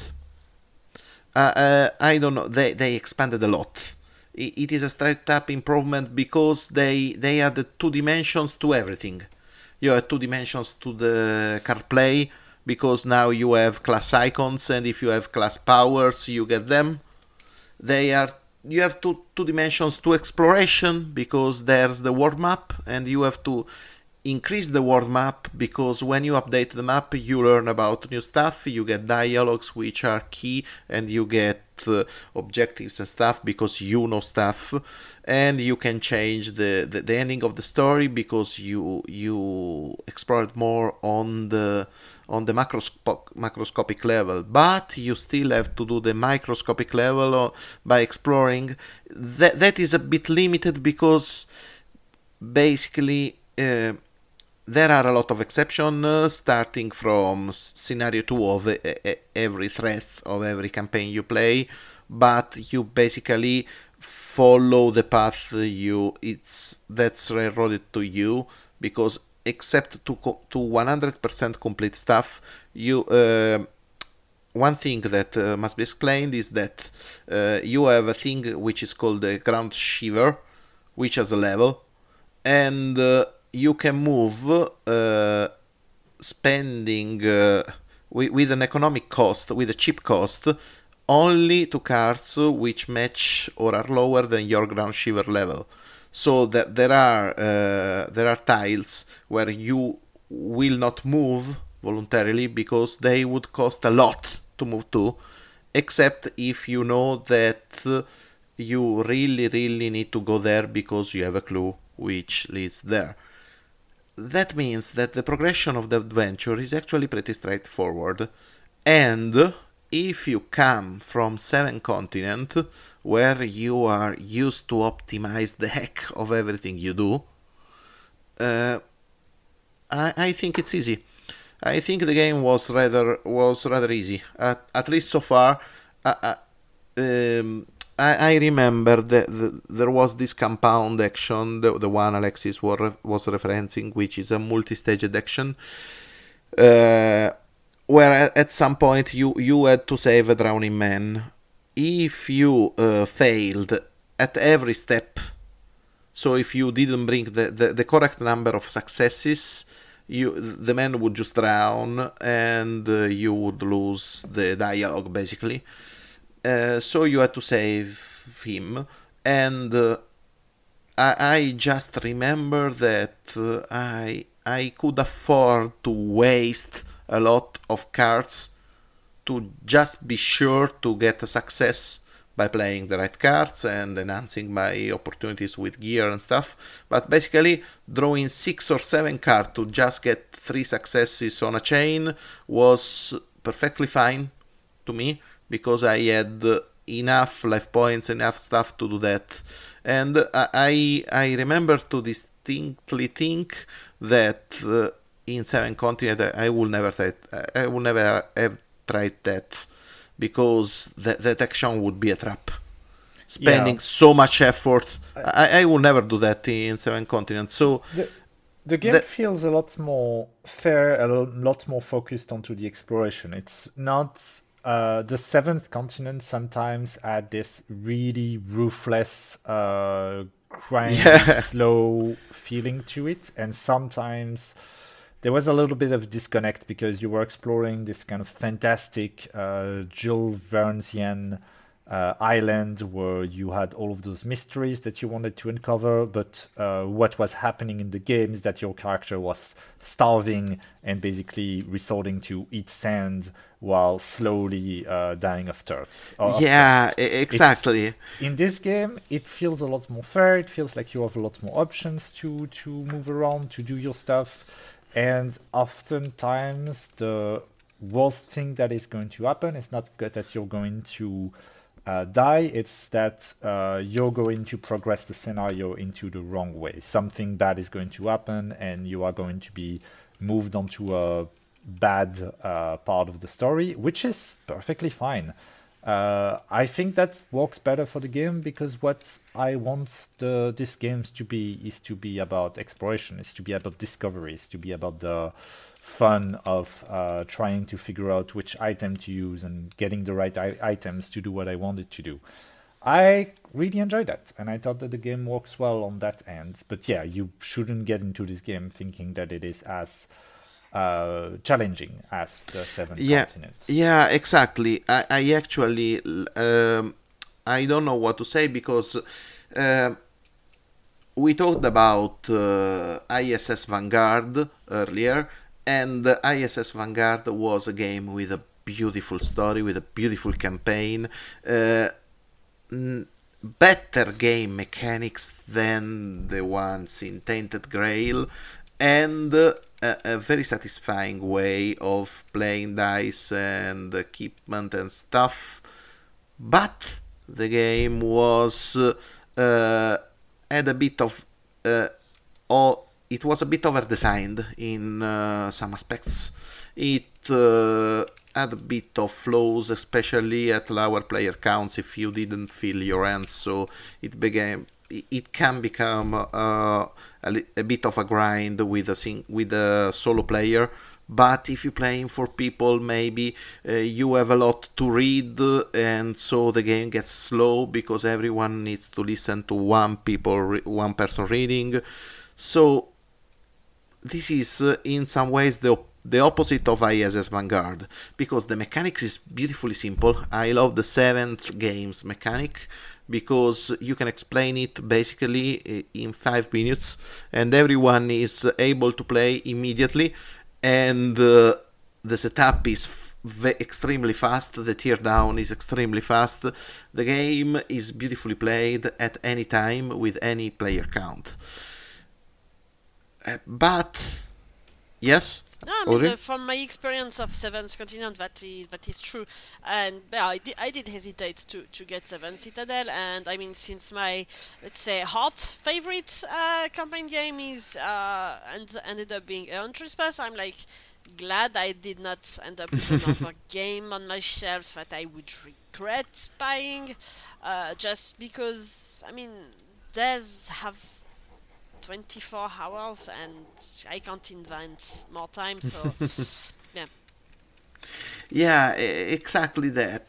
I don't know. They expanded a lot. It is a straight up improvement because they added 2 dimensions to everything. You have 2 dimensions to the card play, because now you have class icons, and if you have class powers you get them. You have two dimensions to exploration, because there's the world map, and you have to increase the world map, because when you update the map you learn about new stuff, you get dialogues which are key, and you get objectives and stuff because you know stuff, and you can change the ending of the story because you explored more on the macroscopic level, but you still have to do the microscopic level by exploring. That is a bit limited because basically there are a lot of exceptions, starting from scenario 2 of every thread of every campaign you play, but you basically follow the path that's railroaded to you, because except to 100% complete stuff, one thing that must be explained is that you have a thing which is called the ground shiver, which has a level, and you can move spending with an economic cost, with a cheap cost, only to cards which match or are lower than your ground shiver level. So that there are tiles where you will not move voluntarily because they would cost a lot to move to, except if you know that you really need to go there because you have a clue which leads there. That means that the progression of the adventure is actually pretty straightforward, and if you come from 7 continents, where you are used to optimize the heck of everything you do, I think it's easy. I think the game was rather easy, at least so far. I remember that there was this compound action, the one Alexis was referencing, which is a multi-staged action, where at some point you had to save a drowning man. If you failed at every step, so if you didn't bring the correct number of successes, the man would just drown, and you would lose the dialogue, basically. So you had to save him, and I just remember that I could afford to waste a lot of cards to just be sure to get a success by playing the right cards and enhancing my opportunities with gear and stuff. But basically, drawing 6 or 7 cards to just get 3 successes on a chain was perfectly fine to me, because I had enough life points, enough stuff to do that. And I remember to distinctly think that in 7 continents I will never have tried that, because that action would be a trap. Spending so much effort, I will never do that in 7 continents. So the game feels a lot more fair, a lot more focused onto the exploration. It's not the 7th continent sometimes had this really ruthless, grindy, slow feeling to it, and sometimes there was a little bit of disconnect because you were exploring this kind of fantastic Jules Vernean island where you had all of those mysteries that you wanted to uncover, but what was happening in the game is that your character was starving and basically resorting to eat sand while slowly dying of thirst. Exactly. In this game, it feels a lot more fair. It feels like you have a lot more options to move around, to do your stuff. And oftentimes, the worst thing that is going to happen is not that you're going to die, it's that you're going to progress the scenario into the wrong way. Something bad is going to happen, and you are going to be moved onto a bad part of the story, which is perfectly fine. I think that works better for the game, because what I want these games to be is to be about exploration, is to be about discovery, is to be about the fun of trying to figure out which item to use and getting the right items to do what I wanted to do. I really enjoyed that, and I thought that the game works well on that end. But yeah, you shouldn't get into this game thinking that it is as challenging as the 7th continent. Yeah, exactly. I actually I don't know what to say, because we talked about ISS Vanguard earlier, and ISS Vanguard was a game with a beautiful story with a beautiful campaign, better game mechanics than the ones in Tainted Grail, and a very satisfying way of playing dice and equipment and stuff. But the game was had a bit of it was a bit over-designed in some aspects. It had a bit of flaws, especially at lower player counts if you didn't fill your hands, so it can become a bit of a grind with a solo player. But if you're playing for people, maybe you have a lot to read, and so the game gets slow because everyone needs to listen to one person reading. So this is in some ways the opposite of ISS Vanguard, because the mechanics is beautifully simple. I love the 7th game's mechanic, because you can explain it basically in 5 minutes, and everyone is able to play immediately, and the setup is extremely fast, the teardown is extremely fast, the game is beautifully played at any time with any player count. But yes, No, I mean, from my experience of Seventh Continent, that is true. And yeah, I did hesitate to get Seven Citadel, and I mean, since my, let's say, hot favorite campaign game is and ended up being Eon Trespass, I'm like glad I did not end up with another game on my shelf that I would regret buying, just because, I mean, devs have 24 hours and I can't invent more time, so yeah. Yeah, exactly that.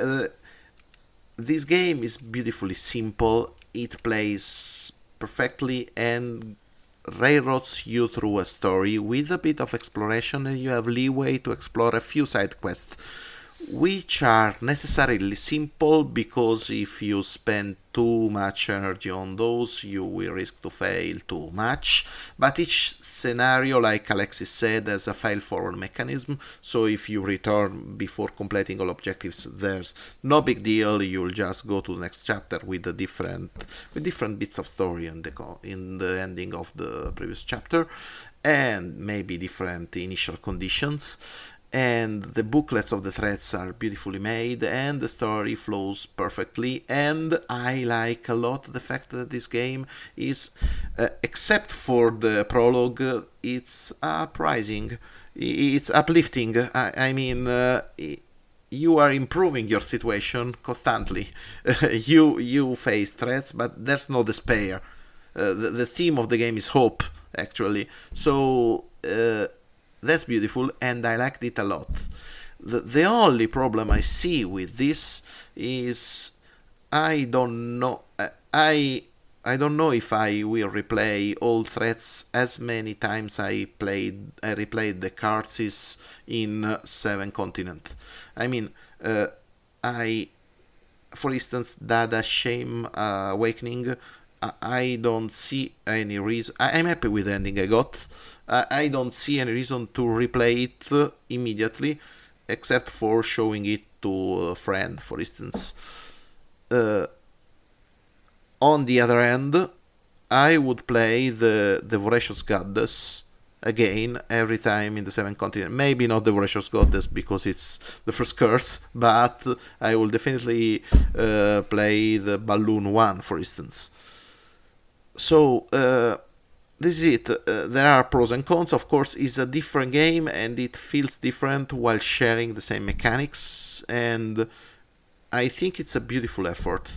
This game is beautifully simple, it plays perfectly and railroads you through a story with a bit of exploration, and you have leeway to explore a few side quests, which are necessarily simple, because if you spend too much energy on those, you will risk to fail too much. But each scenario, like Alexis said, has a fail forward mechanism, so if you return before completing all objectives, there's no big deal. You'll just go to the next chapter with different bits of story in the ending of the previous chapter, and maybe different initial conditions. And the booklets of the threats are beautifully made, and the story flows perfectly. And I like a lot the fact that this game is, except for the prologue, it's uprising, it's uplifting. I mean, you are improving your situation constantly. You face threats, but there's no despair. The theme of the game is hope, actually. So that's beautiful, and I liked it a lot. The only problem I see with this is I don't know. I don't know if I will replay all threats as many times I replayed the Karsis in Seven Continent. I mean, for instance, Dada Shame Awakening, I don't see any reason. I'm happy with the ending I got. I don't see any reason to replay it immediately, except for showing it to a friend, for instance. On the other hand, I would play the Voracious Goddess again every time in the Seven Continent. Maybe not the Voracious Goddess because it's the first curse, but I will definitely play the Balloon one, for instance. So this is it. There are pros and cons. Of course, it's a different game and it feels different while sharing the same mechanics, and I think it's a beautiful effort.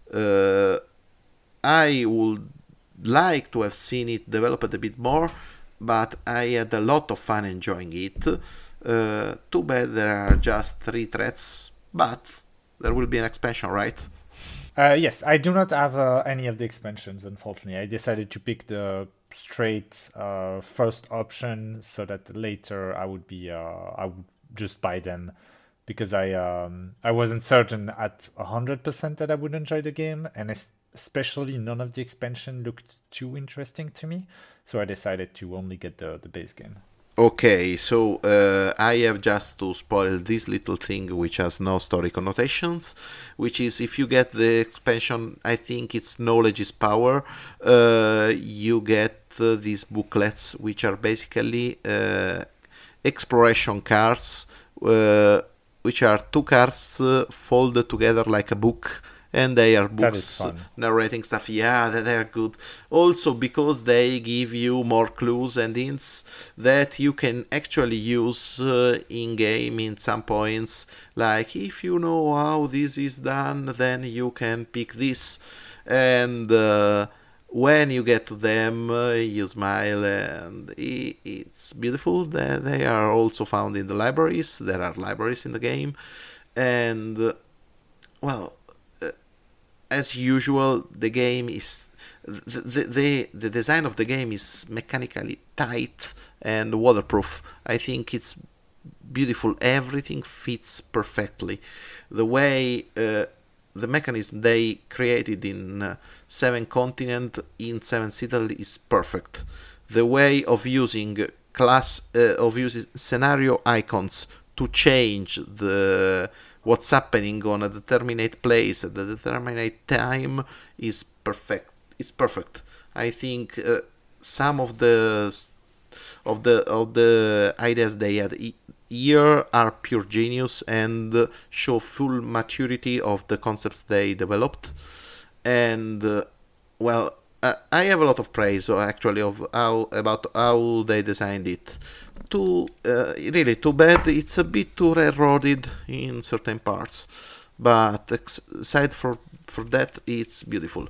I would like to have seen it developed a bit more, but I had a lot of fun enjoying it. Too bad there are just 3 threats, but there will be an expansion, right? Yes, I do not have any of the expansions, unfortunately. I decided to pick the straight first option so that later I would just buy them, because I wasn't certain at 100% that I would enjoy the game, and especially none of the expansion looked too interesting to me, so I decided to only get the base game. Okay, so I have just to spoil this little thing which has no story connotations, which is if you get the expansion, I think it's Knowledge is Power, you get these booklets which are basically exploration cards, which are two cards folded together like a book, and they are That is books fun. narrating stuff. Yeah, they're good. Also because they give you more clues and hints that you can actually use in game in some points. Like if you know how this is done, then you can pick this, and when you get to them, you smile, and it's beautiful. They are also found in the libraries. There are libraries in the game, and well, as usual, the game is the design of the game is mechanically tight and waterproof. I think it's beautiful. Everything fits perfectly. The way the mechanism they created in Seven Continent in Seven Citadel is perfect. The way of using scenario icons to change the what's happening on a determinate place at a determinate time is perfect. It's perfect. I think some of the ideas they had here are pure genius and show full maturity of the concepts they developed. And well, I have a lot of praise actually of how they designed it. Really too bad it's a bit too eroded in certain parts, but aside for that, it's beautiful.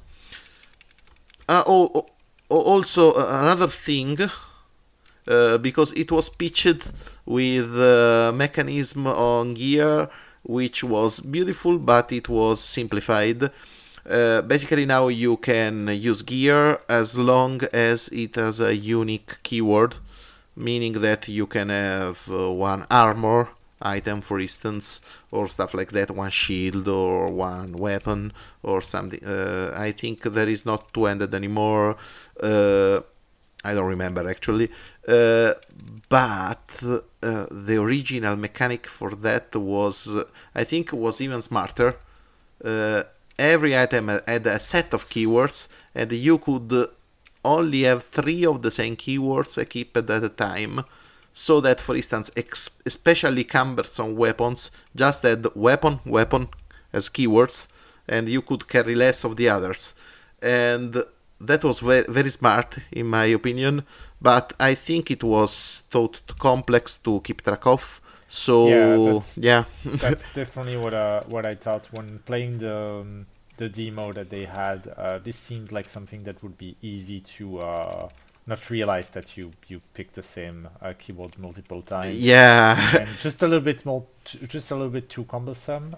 Also, another thing, because it was pitched with a mechanism on gear which was beautiful, but it was simplified. Basically, now you can use gear as long as it has a unique keyword, meaning that you can have one armor item, for instance, or stuff like that, one shield or one weapon or something. I think there is not two-handed anymore. I don't remember actually, but the original mechanic for that was, I think, was even smarter. Every item had a set of keywords, and you could only have 3 of the same keywords equipped at a time. So that, for instance, especially cumbersome weapons just had weapon as keywords, and you could carry less of the others. And that was very, very smart, in my opinion. But I think it was thought too complex to keep track of. So yeah, that's definitely what I thought when playing the demo that they had. This seemed like something that would be easy to not realize that you picked the same keyboard multiple times. Yeah. And just a little bit more, just a little bit too cumbersome.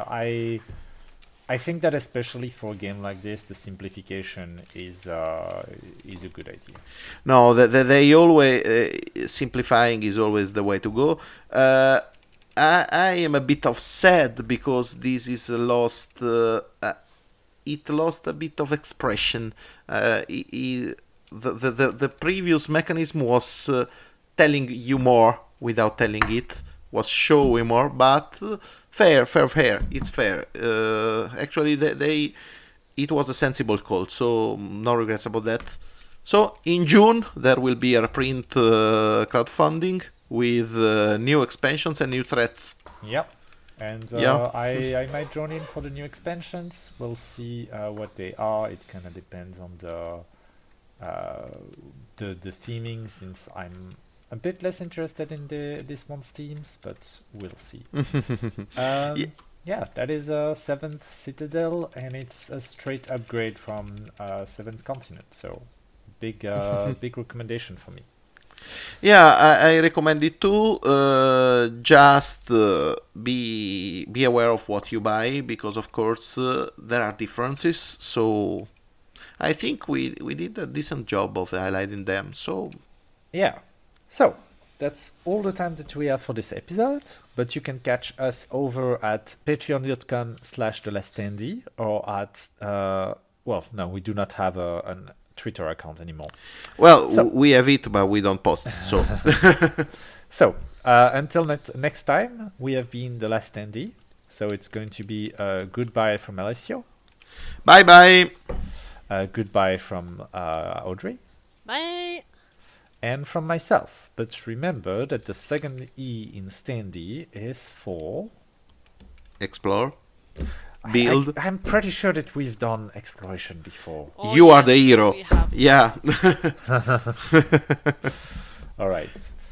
I think that especially for a game like this, the simplification is a good idea. No, they always simplifying is always the way to go. I am a bit of sad because this is lost. It lost a bit of expression. The previous mechanism was telling you more without telling it, was showing more, but fair. It's fair. Actually, it was a sensible call, so no regrets about that. So in June there will be a reprint crowdfunding with new expansions and new threats. Yep. And Yeah. I might join in for the new expansions. We'll see what they are. It kind of depends on the theming, since I'm a bit less interested in this month's themes, but we'll see. Yeah, that is a 7th Citadel, and it's a straight upgrade from 7th Continent. So big big recommendation for me. Yeah, I recommend it too. Just be aware of what you buy, because of course there are differences. So I think we did a decent job of highlighting them. So Yeah. So that's all the time that we have for this episode. But you can catch us over at patreon.com/thelaststandy, or at well, no, we do not have a Twitter account anymore. Well, So- we have it, but we don't post. So So, until next time, we have been The Last Standee. So it's going to be goodbye from Alessio, bye bye. goodbye from Audrey, Bye. and from myself. But remember that the second E in Standee is for... Explore, build. I'm pretty sure that we've done exploration before. Oh, You are yes, the hero. we have. Yeah. All right.